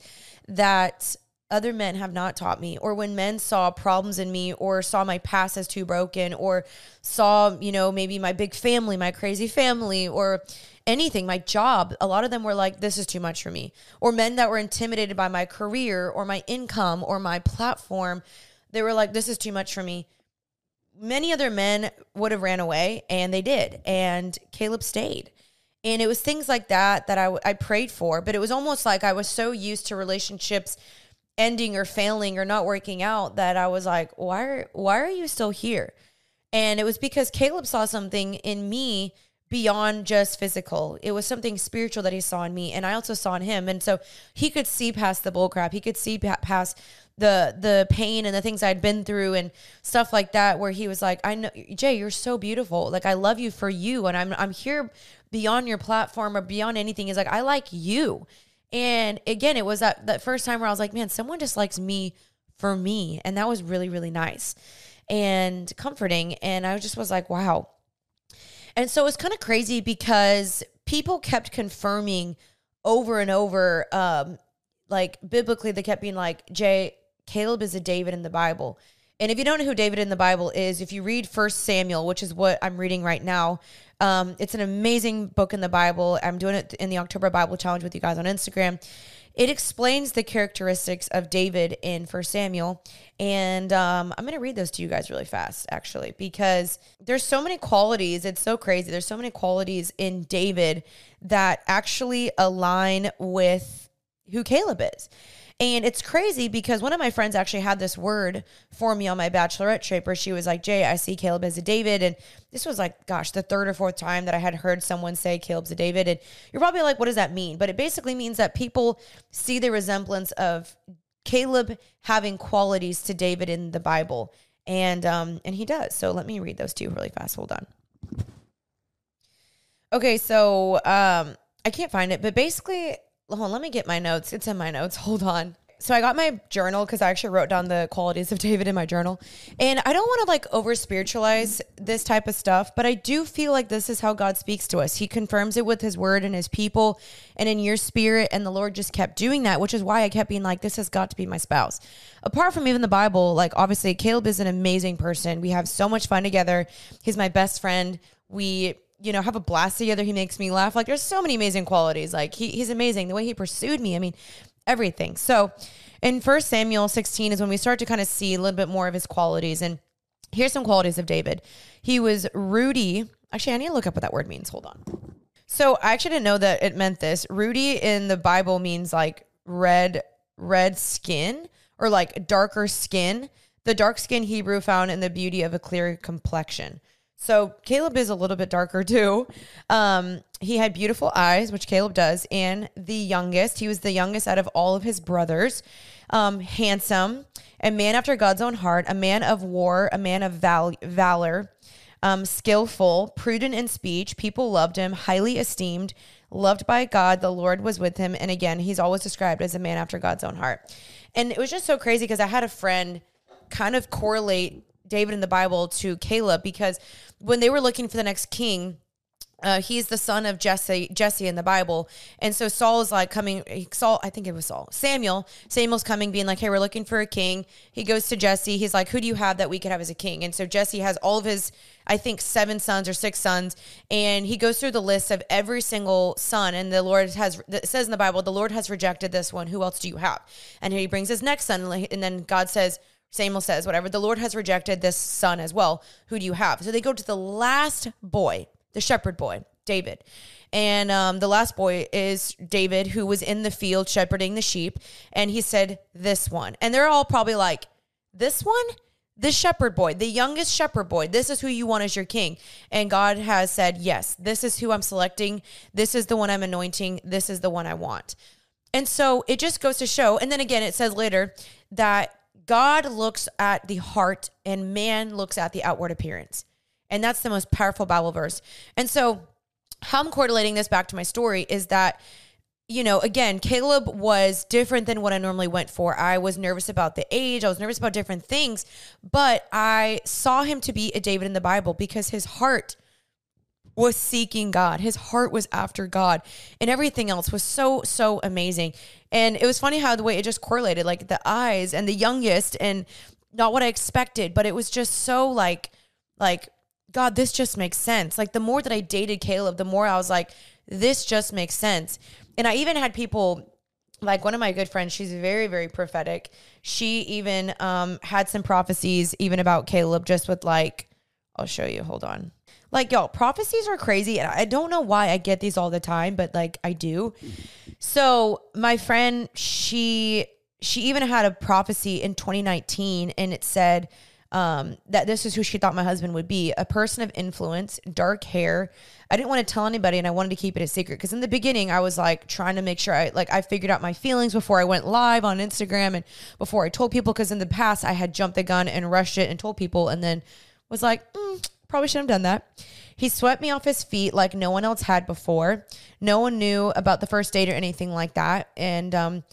that other men have not taught me. Or when men saw problems in me or saw my past as too broken or saw, you know, maybe my big family, my crazy family or anything, my job, a lot of them were like, this is too much for me. Or men that were intimidated by my career or my income or my platform, they were like, this is too much for me. Many other men would have ran away, and they did. And Caleb stayed. And it was things like that that I, I prayed for, but it was almost like I was so used to relationships ending or failing or not working out that I was like, why are, why are you still here? And it was because Caleb saw something in me beyond just physical. It was something spiritual that he saw in me, and I also saw in him. And so he could see past the bullcrap. He could see past the the pain and the things I'd been through and stuff like that, where he was like, I know, Jay, you're so beautiful. Like, I love you for you. And I'm I'm here beyond your platform or beyond anything. He's like, I like you. And again, it was that, that first time where I was like, man, someone just likes me for me. And that was really, really nice and comforting. And I just was like, wow. And so it was kind of crazy because people kept confirming over and over, um, like biblically, they kept being like, Jay, Caleb is a David in the Bible. And if you don't know who David in the Bible is, if you read First Samuel, which is what I'm reading right now, um, it's an amazing book in the Bible. I'm doing it in the October Bible Challenge with you guys on Instagram. It explains the characteristics of David in First Samuel. And um, I'm going to read those to you guys really fast, actually, because there's so many qualities. It's so crazy. There's so many qualities in David that actually align with who Caleb is. And it's crazy because one of my friends actually had this word for me on my bachelorette trip where she was like, Jay, I see Caleb as a David. And this was like, gosh, the third or fourth time that I had heard someone say Caleb's a David. And you're probably like, what does that mean? But it basically means that people see the resemblance of Caleb having qualities to David in the Bible. And, um, and he does. So let me read those to you really fast. Hold on. Okay. So, um, I can't find it, but basically, hold on, let me get my notes. It's in my notes. Hold on. So I got my journal because I actually wrote down the qualities of David in my journal. And I don't want to like over spiritualize this type of stuff, but I do feel like this is how God speaks to us. He confirms it with his word and his people and in your spirit. And the Lord just kept doing that, which is why I kept being like, this has got to be my spouse. Apart from even the Bible, like obviously Caleb is an amazing person. We have so much fun together. He's my best friend. We you know, have a blast together. He makes me laugh. Like there's so many amazing qualities. Like he, he's amazing. The way he pursued me. I mean, everything. So in First Samuel sixteen is when we start to kind of see a little bit more of his qualities. And here's some qualities of David. He was ruddy. Actually, I need to look up what that word means. Hold on. So I actually didn't know that it meant this. Ruddy in the Bible means like red, red skin or like darker skin. The dark skin Hebrew found in the beauty of a clear complexion. So Caleb is a little bit darker too. Um, he had beautiful eyes, which Caleb does, and the youngest. He was the youngest out of all of his brothers. Um, handsome, a man after God's own heart, a man of war, a man of val- valor. um, skillful, prudent in speech. People loved him, highly esteemed, loved by God. The Lord was with him. And again, he's always described as a man after God's own heart. And it was just so crazy because I had a friend kind of correlate David in the Bible to Caleb, because when they were looking for the next king, Uh, he's the son of Jesse, Jesse in the Bible. And so Saul is like coming, Saul, I think it was Saul, Samuel, Samuel's coming being like, hey, we're looking for a king. He goes to Jesse. He's like, who do you have that we could have as a king? And so Jesse has all of his, I think seven sons or six sons. And he goes through the list of every single son. And the Lord has, it says in the Bible, the Lord has rejected this one. Who else do you have? And he brings his next son. And then God says, Samuel says, whatever, the Lord has rejected this son as well. Who do you have? So they go to the last boy, the shepherd boy, David. And um, the last boy is David, who was in the field shepherding the sheep. And he said, this one. And they're all probably like, this one? This shepherd boy, the youngest shepherd boy, this is who you want as your king. And God has said, yes, this is who I'm selecting. This is the one I'm anointing. This is the one I want. And so it just goes to show. And then again, it says later that God looks at the heart and man looks at the outward appearance. And that's the most powerful Bible verse. And so how I'm correlating this back to my story is that, you know, again, Caleb was different than what I normally went for. I was nervous about the age. I was nervous about different things, but I saw him to be a David in the Bible because his heart was seeking God. His heart was after God, and everything else was so, so amazing. And it was funny how the way it just correlated, like the eyes and the youngest and not what I expected, but it was just so like, like, God, this just makes sense. Like the more that I dated Caleb, the more I was like, this just makes sense. And I even had people, like one of my good friends, she's very, very prophetic. She even um, had some prophecies even about Caleb, just with like, I'll show you, hold on. Like, y'all, prophecies are crazy. And I don't know why I get these all the time, but like I do. So my friend, she, she even had a prophecy in twenty nineteen, and it said, Um, that this is who she thought my husband would be, a person of influence, dark hair. I didn't want to tell anybody, and I wanted to keep it a secret because in the beginning I was like trying to make sure I like I figured out my feelings before I went live on Instagram and before I told people, because in the past I had jumped the gun and rushed it and told people and then was like, mm, probably shouldn't have done that. He swept me off his feet like no one else had before. No one knew about the first date or anything like that. And um,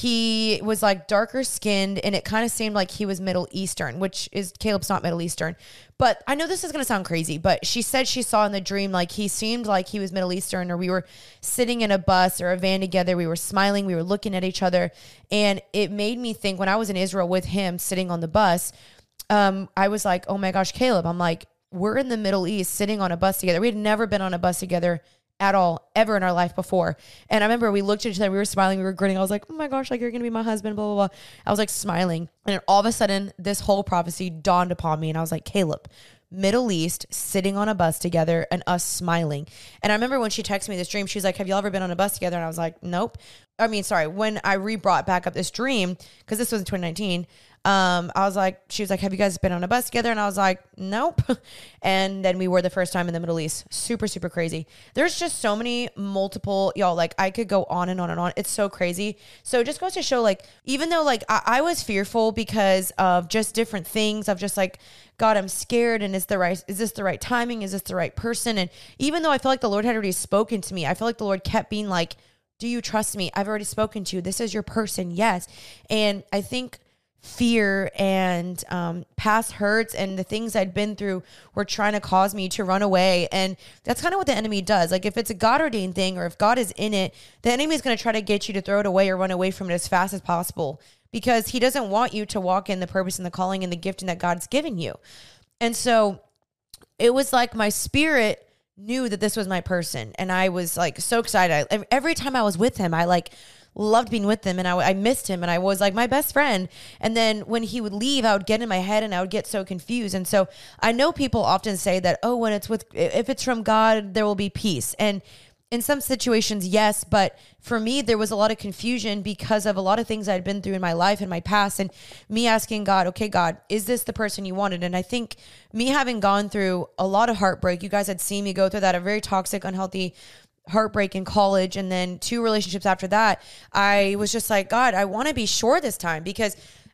he was like darker skinned, and it kind of seemed like he was Middle Eastern, which is, Caleb's not Middle Eastern. But I know this is going to sound crazy, but she said she saw in the dream, like he seemed like he was Middle Eastern, or we were sitting in a bus or a van together. We were smiling. We were looking at each other. And it made me think, when I was in Israel with him sitting on the bus, um, I was like, oh my gosh, Caleb, I'm like, we're in the Middle East sitting on a bus together. We had never been on a bus together at all, ever in our life before. And I remember we looked at each other, we were smiling, we were grinning. I was like, oh my gosh, like you're going to be my husband, blah, blah, blah. I was like smiling. And then all of a sudden, this whole prophecy dawned upon me. And I was like, Caleb, Middle East, sitting on a bus together and us smiling. And I remember when she texted me this dream, she was like, have y'all ever been on a bus together? And I was like, nope. I mean, sorry. When I re-brought back up this dream, because this was in twenty nineteen, Um, I was like, she was like, have you guys been on a bus together? And I was like, nope. And then we were the first time in the Middle East. Super, super crazy. There's just so many multiple, y'all, like I could go on and on and on. It's so crazy. So it just goes to show, like, even though like I, I was fearful because of just different things, of just like, God, I'm scared. And is the right, is this the right timing? Is this the right person? And even though I feel like the Lord had already spoken to me, I feel like the Lord kept being like, do you trust me? I've already spoken to you. This is your person. Yes. And I think fear and um, past hurts and the things I'd been through were trying to cause me to run away. And that's kind of what the enemy does. Like if it's a God ordained thing, or if God is in it, the enemy is going to try to get you to throw it away or run away from it as fast as possible, because he doesn't want you to walk in the purpose and the calling and the gifting that God's given you. And so it was like my spirit knew that this was my person. And I was like so excited. I, every time I was with him, I like loved being with him, and I, I missed him, and I was like my best friend. And then when he would leave, I would get in my head and I would get so confused. And so I know people often say that, oh, when it's with, if it's from God, there will be peace. And in some situations, yes. But for me, there was a lot of confusion because of a lot of things I'd been through in my life, in my past, and me asking God, okay, God, is this the person you wanted? And I think me having gone through a lot of heartbreak, you guys had seen me go through that, a very toxic, unhealthy heartbreak in college, and then two relationships after that, I was just like, God, I want to be sure this time, because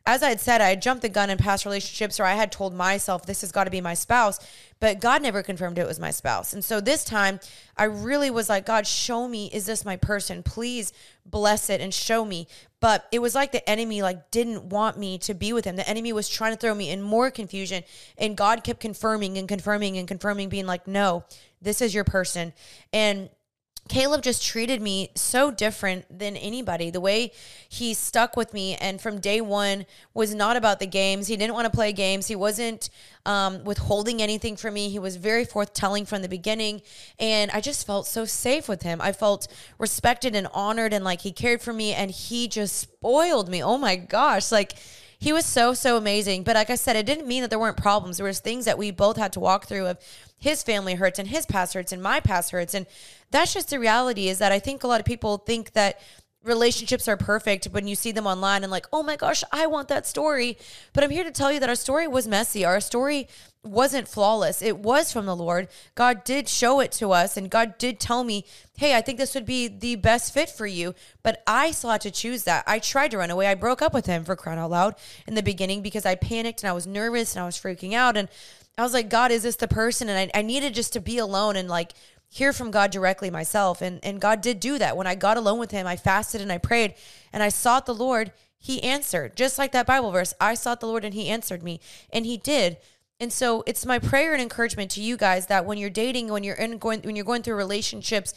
as I had said, I had jumped the gun in past relationships, or I had told myself this has got to be my spouse, but God never confirmed it was my spouse. And so this time I really was like, God, show me, is this my person? Please bless it and show me. But it was like the enemy like didn't want me to be with him. The enemy was trying to throw me in more confusion, and God kept confirming and confirming and confirming, being like, no, this is your person. And Caleb just treated me so different than anybody. The way he stuck with me, and from day one was not about the games. He didn't want to play games. He wasn't um, withholding anything from me. He was very forthtelling from the beginning, and I just felt so safe with him. I felt respected and honored, and like he cared for me, and he just spoiled me. Oh my gosh, like he was so, so amazing. But like I said, it didn't mean that there weren't problems. There was things that we both had to walk through of his family hurts and his past hurts and my past hurts. And that's just the reality, is that I think a lot of people think that relationships are perfect when you see them online and like, oh my gosh, I want that story. But I'm here to tell you that our story was messy. Our story wasn't flawless. It was from the Lord. God did show it to us, and God did tell me, hey, I think this would be the best fit for you. But I still had to choose that. I tried to run away. I broke up with him, for crying out loud, in the beginning, because I panicked and I was nervous and I was freaking out. And I was like, God, is this the person? And I, I needed just to be alone and like hear from God directly myself. And, and God did do that. When I got alone with him, I fasted and I prayed and I sought the Lord. He answered, just like that Bible verse. I sought the Lord and he answered me, and he did. And so it's my prayer and encouragement to you guys that when you're dating, when you're in going, when you're going through relationships,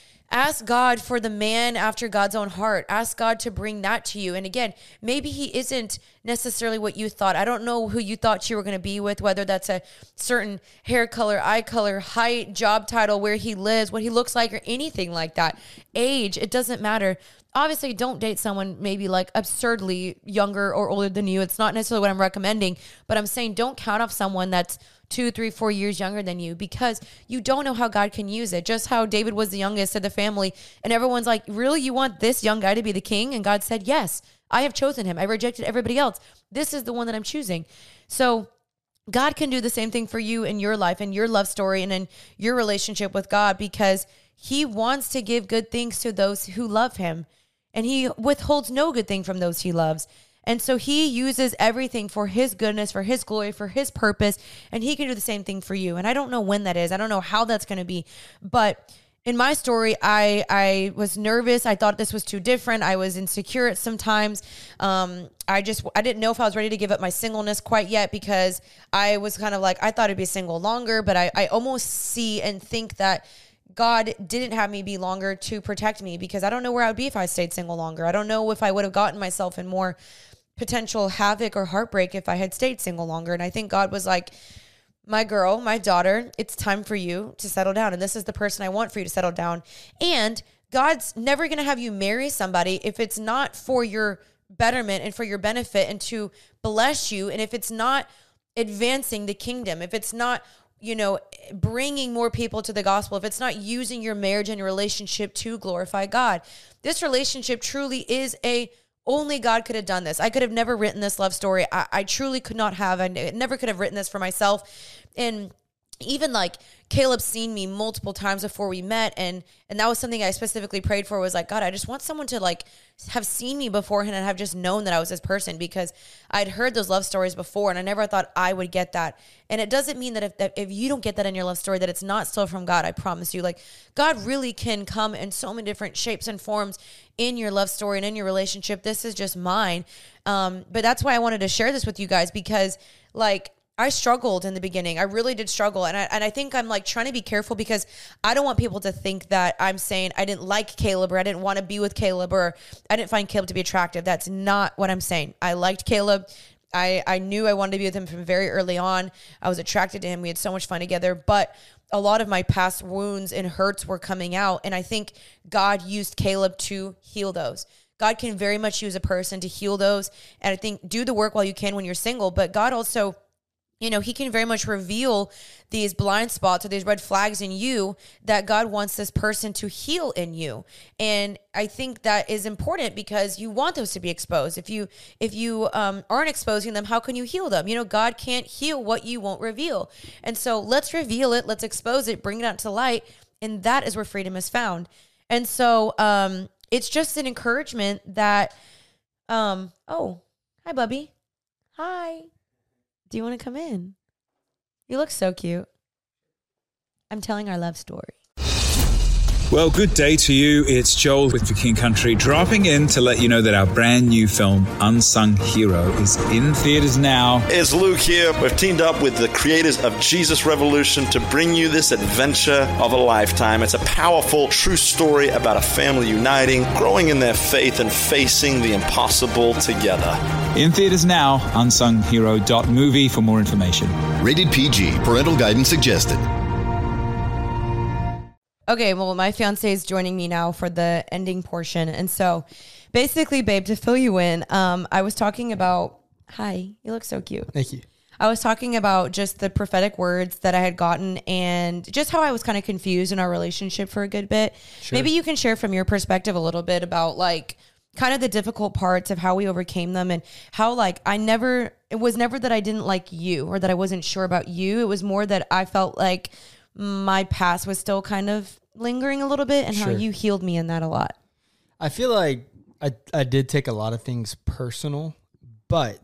ask God for the man after God's own heart. Ask God to bring that to you. And again, maybe he isn't necessarily what you thought. I don't know who you thought you were going to be with, whether that's a certain hair color, eye color, height, job title, where he lives, what he looks like, or anything like that. Age, it doesn't matter. Obviously, don't date someone maybe like absurdly younger or older than you. It's not necessarily what I'm recommending, but I'm saying don't count off someone that's two, three, four years younger than you, because you don't know how God can use it. Just how David was the youngest of the family, and everyone's like, really, you want this young guy to be the king? And God said, yes, I have chosen him. I rejected everybody else. This is the one that I'm choosing. So God can do the same thing for you in your life and your love story and in your relationship with God, because he wants to give good things to those who love him, and he withholds no good thing from those he loves. And so he uses everything for his goodness, for his glory, for his purpose, and he can do the same thing for you. And I don't know when that is. I don't know how that's going to be. But in my story, I I was nervous. I thought this was too different. I was insecure at some times. Um, I just, I didn't know if I was ready to give up my singleness quite yet, because I was kind of like, I thought I'd be single longer, but I, I almost see and think that God didn't have me be longer to protect me, because I don't know where I would be if I stayed single longer. I don't know if I would have gotten myself in more potential havoc or heartbreak if I had stayed single longer. And I think God was like, my girl, my daughter, it's time for you to settle down. And this is the person I want for you to settle down. And God's never going to have you marry somebody if it's not for your betterment and for your benefit and to bless you. And if it's not advancing the kingdom, if it's not, you know, bringing more people to the gospel, if it's not using your marriage and your relationship to glorify God. This relationship truly is a only God could have done this. I could have never written this love story. I, I truly could not have. I never could have written this for myself. And even like Caleb seen me multiple times before we met. And, and that was something I specifically prayed for, was like, God, I just want someone to like have seen me beforehand and have just known that I was this person, because I'd heard those love stories before and I never thought I would get that. And it doesn't mean that if, that if you don't get that in your love story, that it's not still from God. I promise you, like God really can come in so many different shapes and forms in your love story and in your relationship. This is just mine. Um, but that's why I wanted to share this with you guys, because like, I struggled in the beginning. I really did struggle. And I, and I think I'm like trying to be careful, because I don't want people to think that I'm saying I didn't like Caleb, or I didn't want to be with Caleb, or I didn't find Caleb to be attractive. That's not what I'm saying. I liked Caleb. I, I knew I wanted to be with him from very early on. I was attracted to him. We had so much fun together, but a lot of my past wounds and hurts were coming out. And I think God used Caleb to heal those. God can very much use a person to heal those. And I think do the work while you can when you're single, but God also, you know, he can very much reveal these blind spots or these red flags in you that God wants this person to heal in you. And I think that is important, because you want those to be exposed. If you, if you um, aren't exposing them, how can you heal them? You know, God can't heal what you won't reveal. And so let's reveal it. Let's expose it, bring it out to light. And that is where freedom is found. And so um, it's just an encouragement that, um, oh, hi, Bubby. Hi. Do you want to come in? You look so cute. I'm telling our love story. Well, good day to you. It's Joel with The King Country dropping in to let you know that our brand new film, Unsung Hero, is in theaters now. It's Luke here. We've teamed up with the creators of Jesus Revolution to bring you this adventure of a lifetime. It's a powerful, true story about a family uniting, growing in their faith, and facing the impossible together. In theaters now, unsung hero dot movie for more information. Rated P G. Parental guidance suggested. Okay, well, my fiance is joining me now for the ending portion. And so basically, babe, to fill you in, um, I was talking about, hi, you look so cute. Thank you. I was talking about just the prophetic words that I had gotten and just how I was kind of confused in our relationship for a good bit. Sure. Maybe you can share from your perspective a little bit about like kind of the difficult parts of how we overcame them and how like I never, it was never that I didn't like you or that I wasn't sure about you. It was more that I felt like my past was still kind of lingering a little bit and sure. how you healed me in that a lot. I feel like I, I did take a lot of things personal, but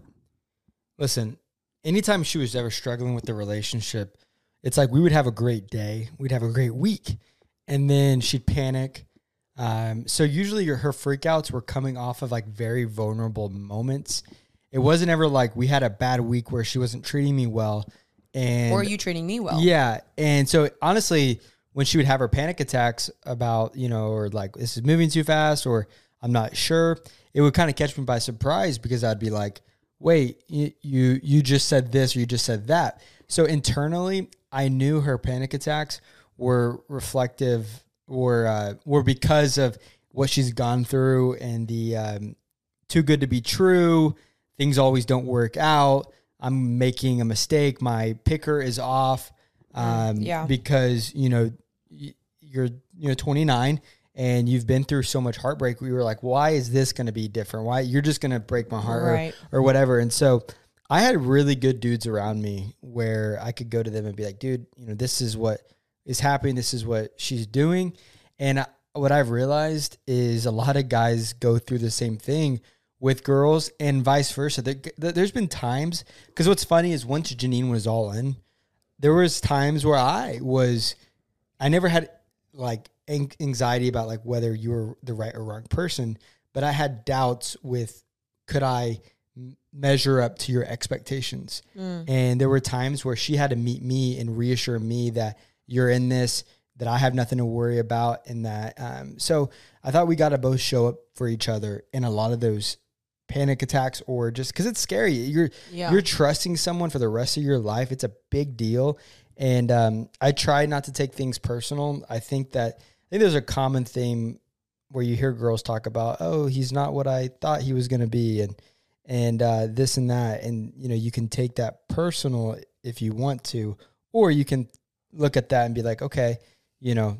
listen, anytime she was ever struggling with the relationship, it's like we would have a great day. We'd have a great week. And then she'd panic. Um, so usually your, her freakouts were coming off of like very vulnerable moments. It wasn't ever like we had a bad week where she wasn't treating me well. And or you treating me well. Yeah. And so honestly, when she would have her panic attacks about, you know, or like, this is moving too fast, or I'm not sure, it would kind of catch me by surprise because I'd be like, wait, you, you, you just said this, or you just said that. So internally, I knew her panic attacks were reflective or, uh, were because of what she's gone through and the, um, too good to be true. Things always don't work out. I'm making a mistake. My picker is off. Um, yeah. Because, you know, you're, you know, twenty-nine and you've been through so much heartbreak. We were like, why is this going to be different? Why you're just going to break my heart right. or, or whatever. And so I had really good dudes around me where I could go to them and be like, dude, you know, this is what is happening. This is what she's doing. And I, what I've realized is a lot of guys go through the same thing with girls and vice versa. There, there's been times, because what's funny is once Janine was all in, there was times where I was, I never had like anxiety about like whether you were the right or wrong person, but I had doubts with, could I measure up to your expectations? Mm. And there were times where she had to meet me and reassure me that you're in this, that I have nothing to worry about. And that, um, so I thought we got to both show up for each other in a lot of those panic attacks, or just because it's scary. You're yeah. you're trusting someone for the rest of your life. It's a big deal. And um, I try not to take things personal. I think that I think there's a common theme where you hear girls talk about, oh, he's not what I thought he was going to be, and and uh, this and that. And you know, you can take that personal if you want to, or you can look at that and be like, okay, you know,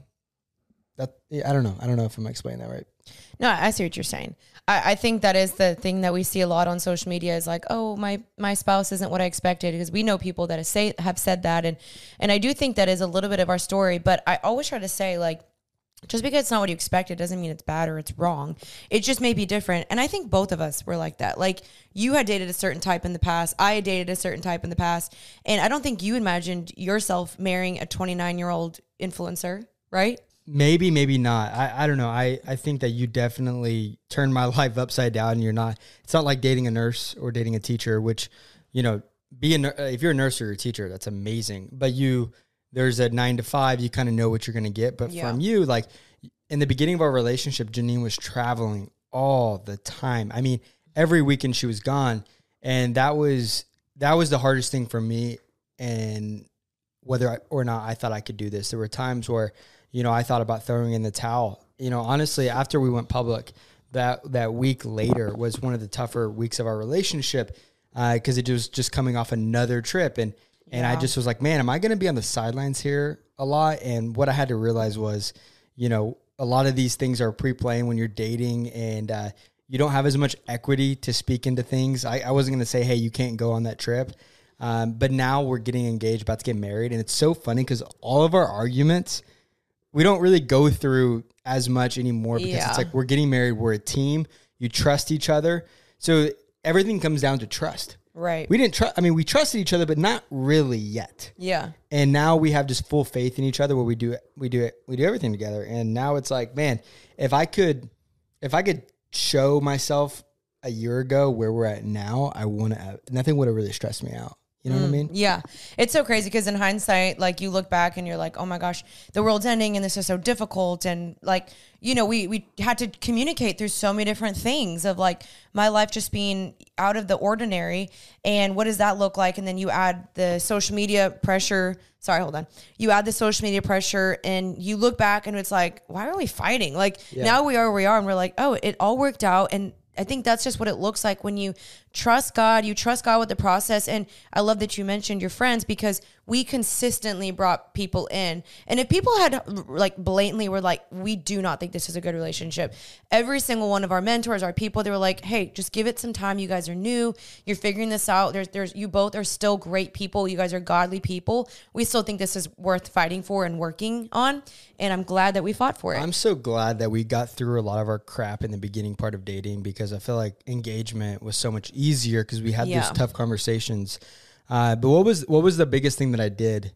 that I don't know. I don't know if I'm explaining that right. No, I see what you're saying. I, I think that is the thing that we see a lot on social media is like, oh, my my spouse isn't what I expected, because we know people that have, say, have said that. And, and I do think that is a little bit of our story. But I always try to say, like, just because it's not what you expected doesn't mean it's bad or it's wrong. It just may be different. And I think both of us were like that. Like, you had dated a certain type in the past. I had dated a certain type in the past. And I don't think you imagined yourself marrying a twenty-nine-year-old influencer, right? Maybe, maybe not. I, I don't know. I, I think that you definitely turned my life upside down. And you're not, it's not like dating a nurse or dating a teacher, which, you know, be a, if you're a nurse or a teacher, that's amazing. But you, there's a nine to five, you kind of know what you're going to get. But yeah. from you, like in the beginning of our relationship, Janine was traveling all the time. I mean, every weekend she was gone. And that was, that was the hardest thing for me. And whether I, or not I thought I could do this, there were times where, you know, I thought about throwing in the towel. You know, honestly, after we went public, that that week later was one of the tougher weeks of our relationship because uh, it was just coming off another trip. And, and yeah. I just was like, man, am I going to be on the sidelines here a lot? And what I had to realize was, you know, a lot of these things are pre-planned when you're dating, and uh, you don't have as much equity to speak into things. I, I wasn't going to say, hey, you can't go on that trip. Um, but now we're getting engaged, about to get married. And it's so funny because all of our arguments, we don't really go through as much anymore because yeah. it's like we're getting married. We're a team. You trust each other. So everything comes down to trust. Right. We didn't trust, I mean, we trusted each other, but not really yet. Yeah. And now we have just full faith in each other where we do it, we do it, we do everything together. And now it's like, man, if I could, if I could show myself a year ago where we're at now, I wouldn't have, nothing would have really stressed me out. You know mm, what I mean? Yeah. It's so crazy because in hindsight, like you look back and you're like, oh my gosh, the world's ending and this is so difficult. And like, you know, we, we had to communicate through so many different things of like my life just being out of the ordinary. And what does that look like? And then you add the social media pressure. Sorry, hold on. You add the social media pressure and you look back and it's like, why are we fighting? Like yeah. now we are where we are and we're like, oh, it all worked out. And I think that's just what it looks like when you trust God, you trust God with the process. And I love that you mentioned your friends because we consistently brought people in. And if people had like blatantly were like, we do not think this is a good relationship. Every single one of our mentors, our people, they were like, hey, just give it some time. You guys are new. You're figuring this out. There's, there's, you both are still great people. You guys are godly people. We still think this is worth fighting for and working on. And I'm glad that we fought for it. I'm so glad that we got through a lot of our crap in the beginning part of dating because I feel like engagement was so much easier because we had yeah. those tough conversations. Uh, but what was what was the biggest thing that I did?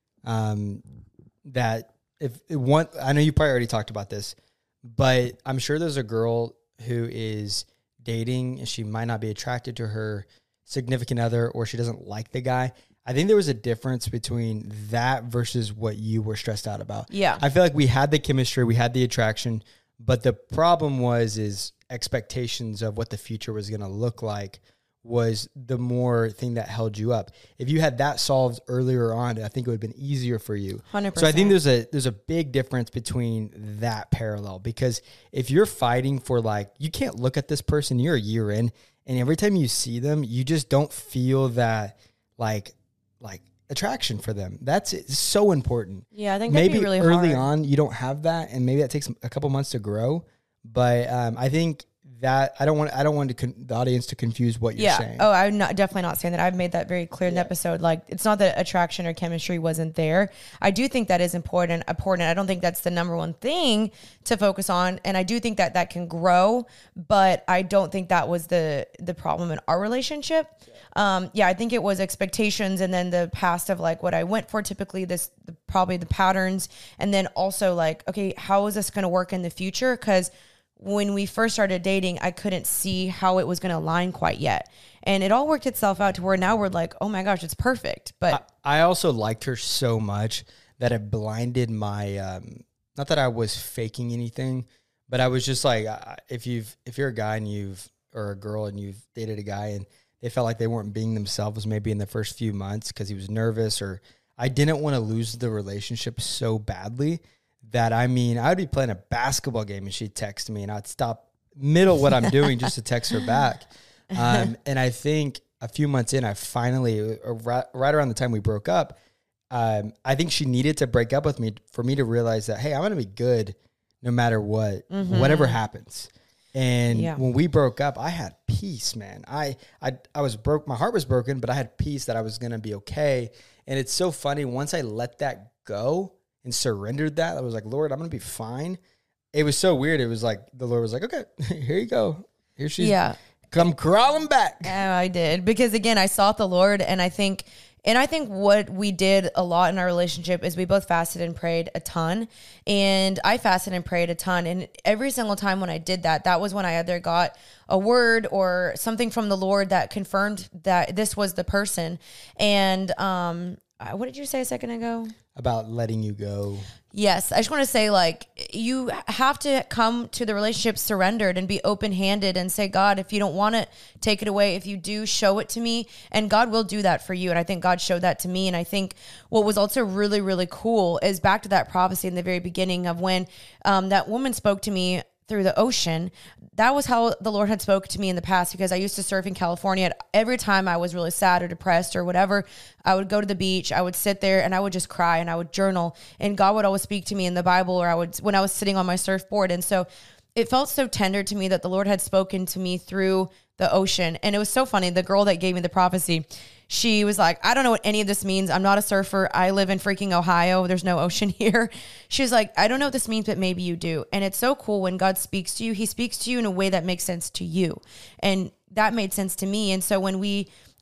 Um, that if it one, I know you probably already talked about this, but I'm sure there's a girl who is dating and she might not be attracted to her significant other or she doesn't like the guy. I think there was a difference between that versus what you were stressed out about. Yeah. I feel like we had the chemistry, we had the attraction, but the problem was is expectations of what the future was going to look like was the more thing that held you up. If you had that solved earlier on, I think it would have been easier for you. one hundred percent. So I think there's a there's a big difference between that parallel because if you're fighting for like, you can't look at this person, you're a year in, and every time you see them, you just don't feel that like like attraction for them. That's it's so important. Yeah, I think that'd maybe be really early hard. on you don't have that, and maybe that takes a couple months to grow. But um, I think that I don't want I don't want to con- the audience to confuse what you're yeah. saying. Oh, I'm not definitely not saying that. I've made that very clear in yeah. the episode. Like, it's not that attraction or chemistry wasn't there. I do think that is important. Important. I don't think that's the number one thing to focus on, and I do think that that can grow. But I don't think that was the the problem in our relationship. Yeah, um, yeah I think it was expectations, and then the past of like what I went for. Typically, this the, probably the patterns, and then also like, okay, how is this going to work in the future? Because when we first started dating, I couldn't see how it was going to align quite yet. And it all worked itself out to where now we're like, oh my gosh, it's perfect. But I, I also liked her so much that it blinded my, um, not that I was faking anything, but I was just like, if you've, if you're a guy and you've, or a girl and you've dated a guy and they felt like they weren't being themselves maybe in the first few months because he was nervous, or I didn't want to lose the relationship so badly that, I mean, I would be playing a basketball game and she'd text me and I'd stop middle what I'm doing just to text her back. Um, and I think a few months in, I finally, right, right around the time we broke up, um, I think she needed to break up with me for me to realize that, hey, I'm going to be good no matter what, mm-hmm. whatever happens. And yeah. when we broke up, I had peace, man. I, I, I was broke. My heart was broken, but I had peace that I was going to be okay. And it's so funny. Once I let that go and surrendered that, I was like, Lord, I'm going to be fine. It was so weird. It was like, the Lord was like, okay, here you go. Here she's yeah. come crawling back. Yeah, I did. Because again, I sought the Lord, and I think, and I think what we did a lot in our relationship is we both fasted and prayed a ton. And I fasted and prayed a ton. And every single time when I did that, that was when I either got a word or something from the Lord that confirmed that this was the person. And um, what did you say a second ago? About letting you go. Yes. I just want to say, like, you have to come to the relationship surrendered and be open-handed and say, God, if you don't want it, take it away. If you do, show it to me. And God will do that for you. And I think God showed that to me. And I think what was also really, really cool is back to that prophecy in the very beginning of when um, that woman spoke to me through the ocean. That was how the Lord had spoken to me in the past, because I used to surf in California. Every time I was really sad or depressed or whatever, I would go to the beach, I would sit there and I would just cry and I would journal, and God would always speak to me in the Bible, or I would, when I was sitting on my surfboard. And so it felt so tender to me that the Lord had spoken to me through the ocean. And it was so funny. The girl that gave me the prophecy, she was like, I don't know what any of this means. I'm not a surfer. I live in freaking Ohio. There's no ocean here. She was like, I don't know what this means, but maybe you do. And it's so cool when God speaks to you. He speaks to you in a way that makes sense to you. And that made sense to me. And so when we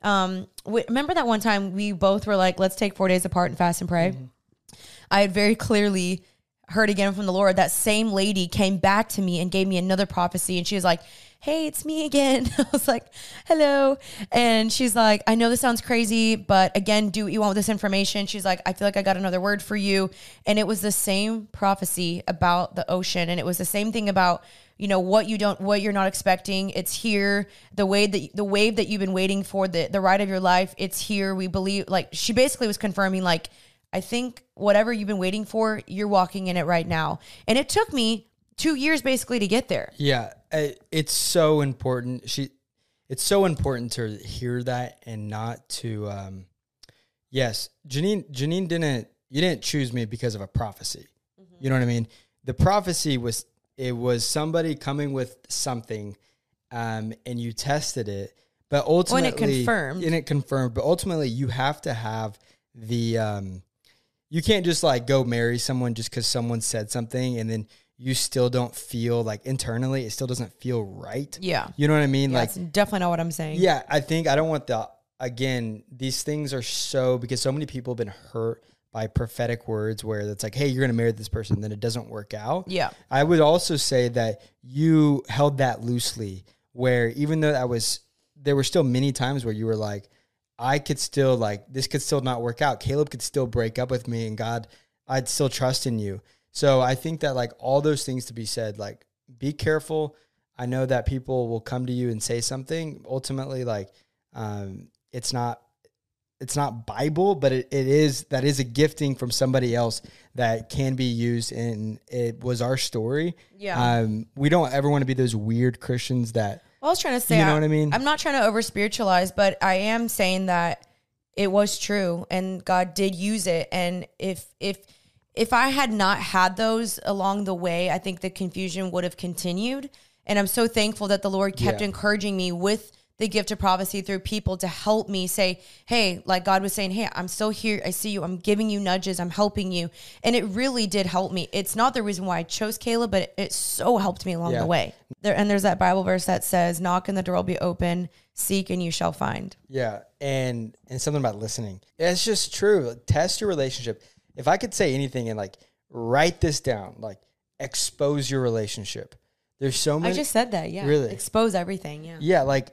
Um, we, remember that one time we both were like, let's take four days apart and fast and pray. Mm-hmm. I had very clearly heard again from the Lord. That same lady came back to me and gave me another prophecy. And she was like, hey, it's me again. I was like, hello. And she's like, I know this sounds crazy, but again, do what you want with this information. She's like, I feel like I got another word for you. And it was the same prophecy about the ocean. And it was the same thing about, you know, what you don't, what you're not expecting. It's here. The wave that, the wave that you've been waiting for, the, the ride of your life, it's here. We believe, like, she basically was confirming, like, I think whatever you've been waiting for, you're walking in it right now. And it took me two years basically to get there. Yeah. It's so important. She, it's so important to hear that and not to, um, yes, Janine, Janine didn't, you didn't choose me because of a prophecy. Mm-hmm. You know what I mean? The prophecy was, it was somebody coming with something, um, and you tested it, but ultimately, when it confirmed, and it confirmed, but ultimately you have to have the, um, you can't just like go marry someone just because someone said something and then you still don't feel like internally, it still doesn't feel right. Yeah. You know what I mean? Yeah, like, that's definitely not what I'm saying. Yeah. I think I don't want the, again, these things are so, because so many people have been hurt by prophetic words where it's like, hey, you're going to marry this person, then it doesn't work out. Yeah. I would also say that you held that loosely, where even though that was, there were still many times where you were like, I could still like, this could still not work out. Caleb could still break up with me, and God, I'd still trust in you. So I think that like all those things to be said, like, be careful. I know that people will come to you and say something. Ultimately, like, um, it's not, it's not Bible, but it, it is, that is a gifting from somebody else that can be used. And it was our story. Yeah. Um, we don't ever want to be those weird Christians that, well, I was trying to say, you know I, what I mean? I'm not trying to over spiritualize, but I am saying that it was true and God did use it. And if, if, if I had not had those along the way, I think the confusion would have continued. And I'm so thankful that the Lord kept Yeah. encouraging me with the gift of prophecy through people to help me say, hey, like God was saying, hey, I'm still here. I see you. I'm giving you nudges. I'm helping you. And it really did help me. It's not the reason why I chose Caleb, but it, it so helped me along Yeah. the way. There, and there's that Bible verse that says, knock and the door will be open, seek and you shall find. Yeah. And, and something about listening. It's just true. Test your relationship. If I could say anything and like write this down, like expose your relationship. There's so many. I just said that. Yeah. Really? Expose everything. Yeah. Yeah. Like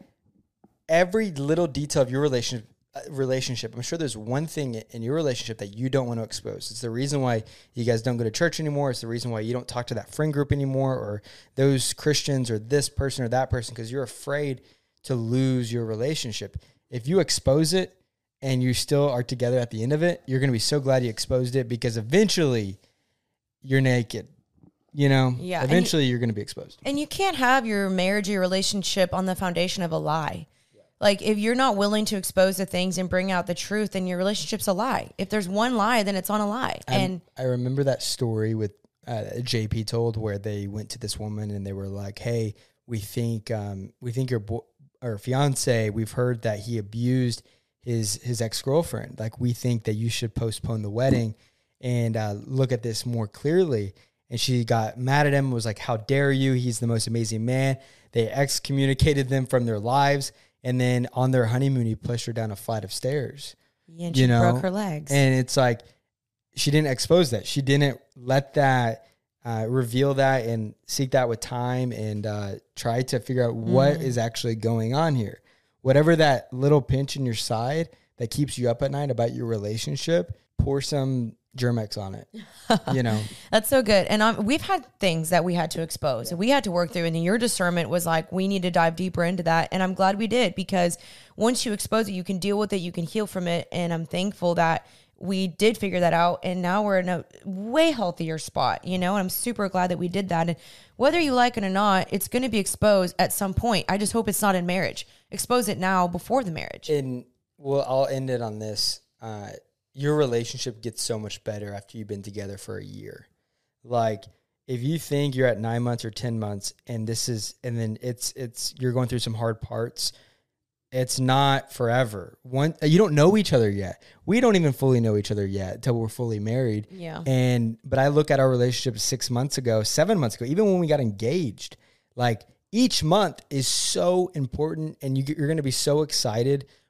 every little detail of your relationship, uh, relationship. I'm sure there's one thing in your relationship that you don't want to expose. It's the reason why you guys don't go to church anymore. It's the reason why you don't talk to that friend group anymore, or those Christians or this person or that person, because you're afraid to lose your relationship. If you expose it, and you still are together at the end of it, you're going to be so glad you exposed it, because eventually you're naked, you know? Yeah. Eventually you, you're going to be exposed. And you can't have your marriage or your relationship on the foundation of a lie. Yeah. Like if you're not willing to expose the things and bring out the truth, then your relationship's a lie. If there's one lie, then it's on a lie. I'm, and I remember that story with uh, J P told, where they went to this woman and they were like, hey, we think, um, we think your bo- or fiance, we've heard that he abused his his ex-girlfriend. Like, we think that you should postpone the wedding and uh, look at this more clearly. And she got mad at him, was like, how dare you? He's the most amazing man. They excommunicated them from their lives. And then on their honeymoon, he pushed her down a flight of stairs. Yeah, and she you know? broke her legs. And it's like, she didn't expose that. She didn't let that, uh, reveal that and seek that with time and uh, try to figure out what mm. is actually going on here. Whatever that little pinch in your side that keeps you up at night about your relationship, pour some Germ-X on it, you know? That's so good. And um, we've had things that we had to expose yeah. and we had to work through. And then your discernment was like, we need to dive deeper into that. And I'm glad we did, because once you expose it, you can deal with it, you can heal from it. And I'm thankful that we did figure that out. And now we're in a way healthier spot, you know? And I'm super glad that we did that. And whether you like it or not, it's going to be exposed at some point. I just hope it's not in marriage. Expose it now before the marriage. And well, I'll end it on this. Uh, your relationship gets so much better after you've been together for a year. Like, if you think you're at nine months or ten months and this is, and then it's, it's, you're going through some hard parts, it's not forever. One, you don't know each other yet. We don't even fully know each other yet until we're fully married. Yeah. And, but I look at our relationship six months ago, seven months ago, even when we got engaged, like each month is so important, and you, you're going to be so excited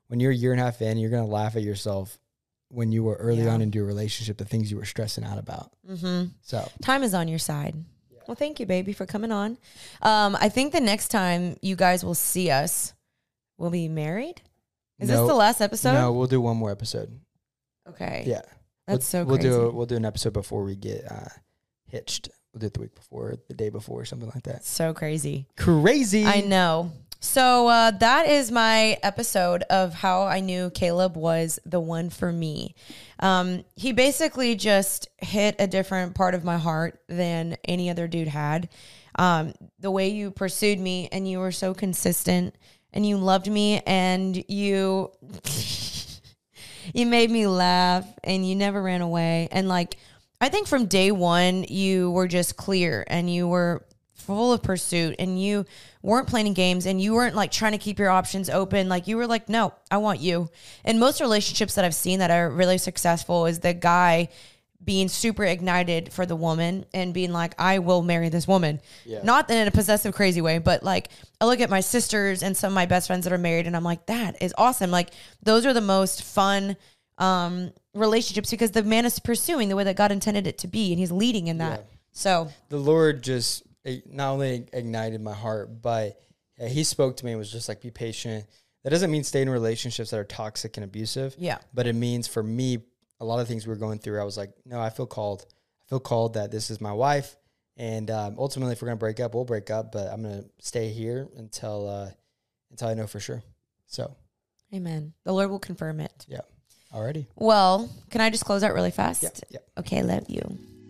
when you're a year and a half in, you're going to laugh at yourself when you were early Yeah. on into your relationship, the things you were stressing out about. Mm-hmm. So Time is on your side. Yeah. Well, thank you, baby, for coming on. Um, I think the next time you guys will see us, we'll be married. Is no, this the last episode? No, we'll do one more episode. Okay. Yeah. That's we'll, so we'll crazy. do we'll do an episode before we get uh, hitched. We'll do it the week before, the day before, something like that. So crazy. Crazy. I know. So uh, that is my episode of how I knew Caleb was the one for me. Um, he basically just hit a different part of my heart than any other dude had. Um, the way you pursued me, and you were so consistent, and you loved me, and you you made me laugh, and you never ran away. And like, I think from day one, you were just clear, and you were full of pursuit, and you weren't playing games, and you weren't like trying to keep your options open. Like, you were like, no, I want you. And most relationships that I've seen that are really successful is the guy being super ignited for the woman and being like, I will marry this woman. Yeah. Not in a possessive, crazy way, but like, I look at my sisters and some of my best friends that are married, and I'm like, that is awesome. Like, those are the most fun um, relationships, because the man is pursuing the way that God intended it to be, and he's leading in that. Yeah. So The Lord just it not only ignited my heart, but yeah, he spoke to me and was just like, be patient. That doesn't mean stay in relationships that are toxic and abusive. Yeah. But it means for me, a lot of things we were going through, I was like, no, I feel called. I feel called that this is my wife. And um, ultimately, if we're going to break up, we'll break up. But I'm going to stay here until uh, until I know for sure. So. amen. The Lord will confirm it. Yeah. Alrighty. Well, can I just close out really fast? Yeah. Yeah. Okay, love you.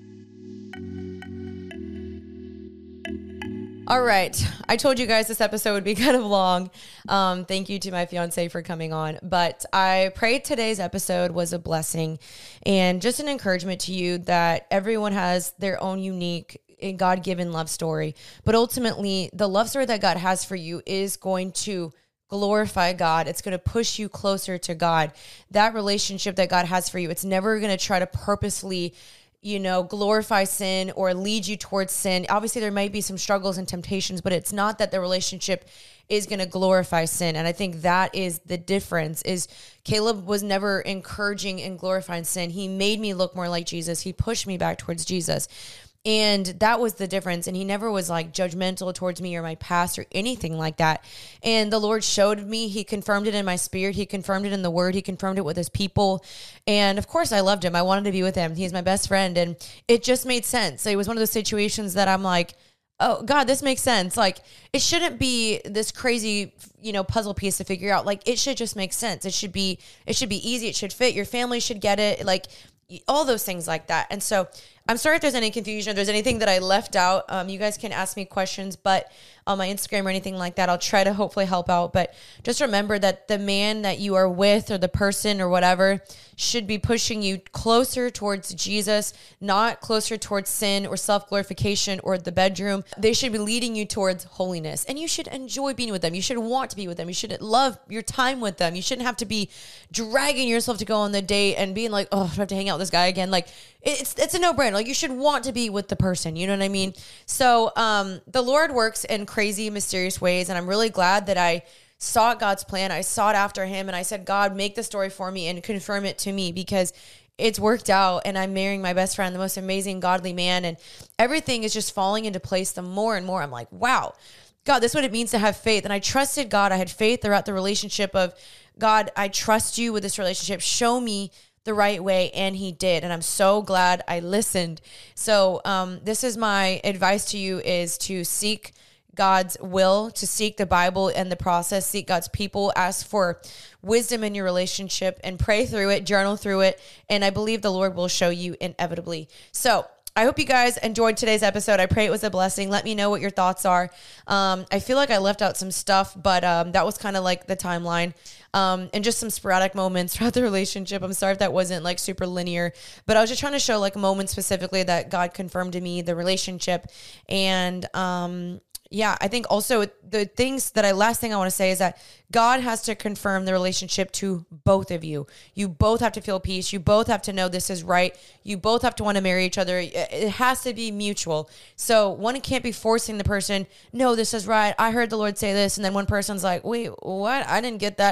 All right. I told you guys this episode would be kind of long. Um, thank you to my fiance for coming on. But I pray today's episode was a blessing and just an encouragement to you that everyone has their own unique and God-given love story. But ultimately, the love story that God has for you is going to glorify God. It's going to push you closer to God. That relationship that God has for you, it's never going to try to purposely, you know, glorify sin or lead you towards sin. Obviously, there might be some struggles and temptations, but it's not that the relationship is going to glorify sin. And I think that is the difference. Is Caleb was never encouraging and glorifying sin. He made me look more like Jesus. He pushed me back towards Jesus. And that was the difference. And he never was like judgmental towards me or my past or anything like that. And the Lord showed me, he confirmed it in my spirit. He confirmed it in the word. He confirmed it with his people. And of course I loved him. I wanted to be with him. He's my best friend. And it just made sense. It was one of those situations that I'm like, oh God, this makes sense. Like, it shouldn't be this crazy, you know, puzzle piece to figure out. Like, it should just make sense. It should be, it should be easy. It should fit. Your family should get it. Like, all those things like that. And so I'm sorry if there's any confusion, if there's anything that I left out. Um, you guys can ask me questions, but on my Instagram or anything like that, I'll try to hopefully help out. But just remember that the man that you are with or the person or whatever should be pushing you closer towards Jesus, not closer towards sin or self-glorification or the bedroom. They should be leading you towards holiness, and you should enjoy being with them. You should want to be with them. You should love your time with them. You shouldn't have to be dragging yourself to go on the date and being like, oh, do I have to hang out with this guy again? Like, it's it's a no-brainer. Like, you should want to be with the person. You know what I mean? So um, the Lord works in crazy, mysterious ways, and I'm really glad that I sought God's plan. I sought after him, and I said, God, make the story for me and confirm it to me, because it's worked out, and I'm marrying my best friend, the most amazing, godly man, and everything is just falling into place the more and more. I'm like, wow, God, this is what it means to have faith. And I trusted God. I had faith throughout the relationship of, God, I trust you with this relationship. Show me the right way. And he did. And I'm so glad I listened. So um, this is my advice to you, is to seek God's will, to seek the Bible and the process, seek God's people, ask for wisdom in your relationship, and pray through it, journal through it. And I believe the Lord will show you inevitably. So I hope you guys enjoyed today's episode. I pray it was a blessing. Let me know what your thoughts are. Um, I feel like I left out some stuff, but um, that was kind of like the timeline. Um, and just some sporadic moments throughout the relationship. I'm sorry if that wasn't like super linear, but I was just trying to show like moments specifically that God confirmed to me the relationship. And um, yeah, I think also the things that I, last thing I want to say is that God has to confirm the relationship to both of you. You both have to feel peace. You both have to know this is right. You both have to want to marry each other. It has to be mutual. So one can't be forcing the person, no, this is right. I heard the Lord say this. And then one person's like, wait, what? I didn't get that.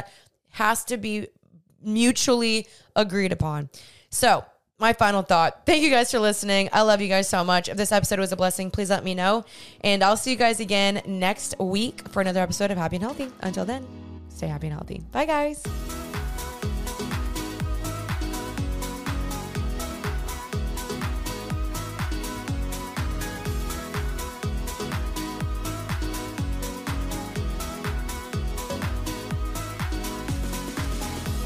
has to be mutually agreed upon. So my final thought, thank you guys for listening. I love you guys so much. If this episode was a blessing, please let me know. And I'll see you guys again next week for another episode of Happy and Healthy. Until then, stay happy and healthy. Bye, guys.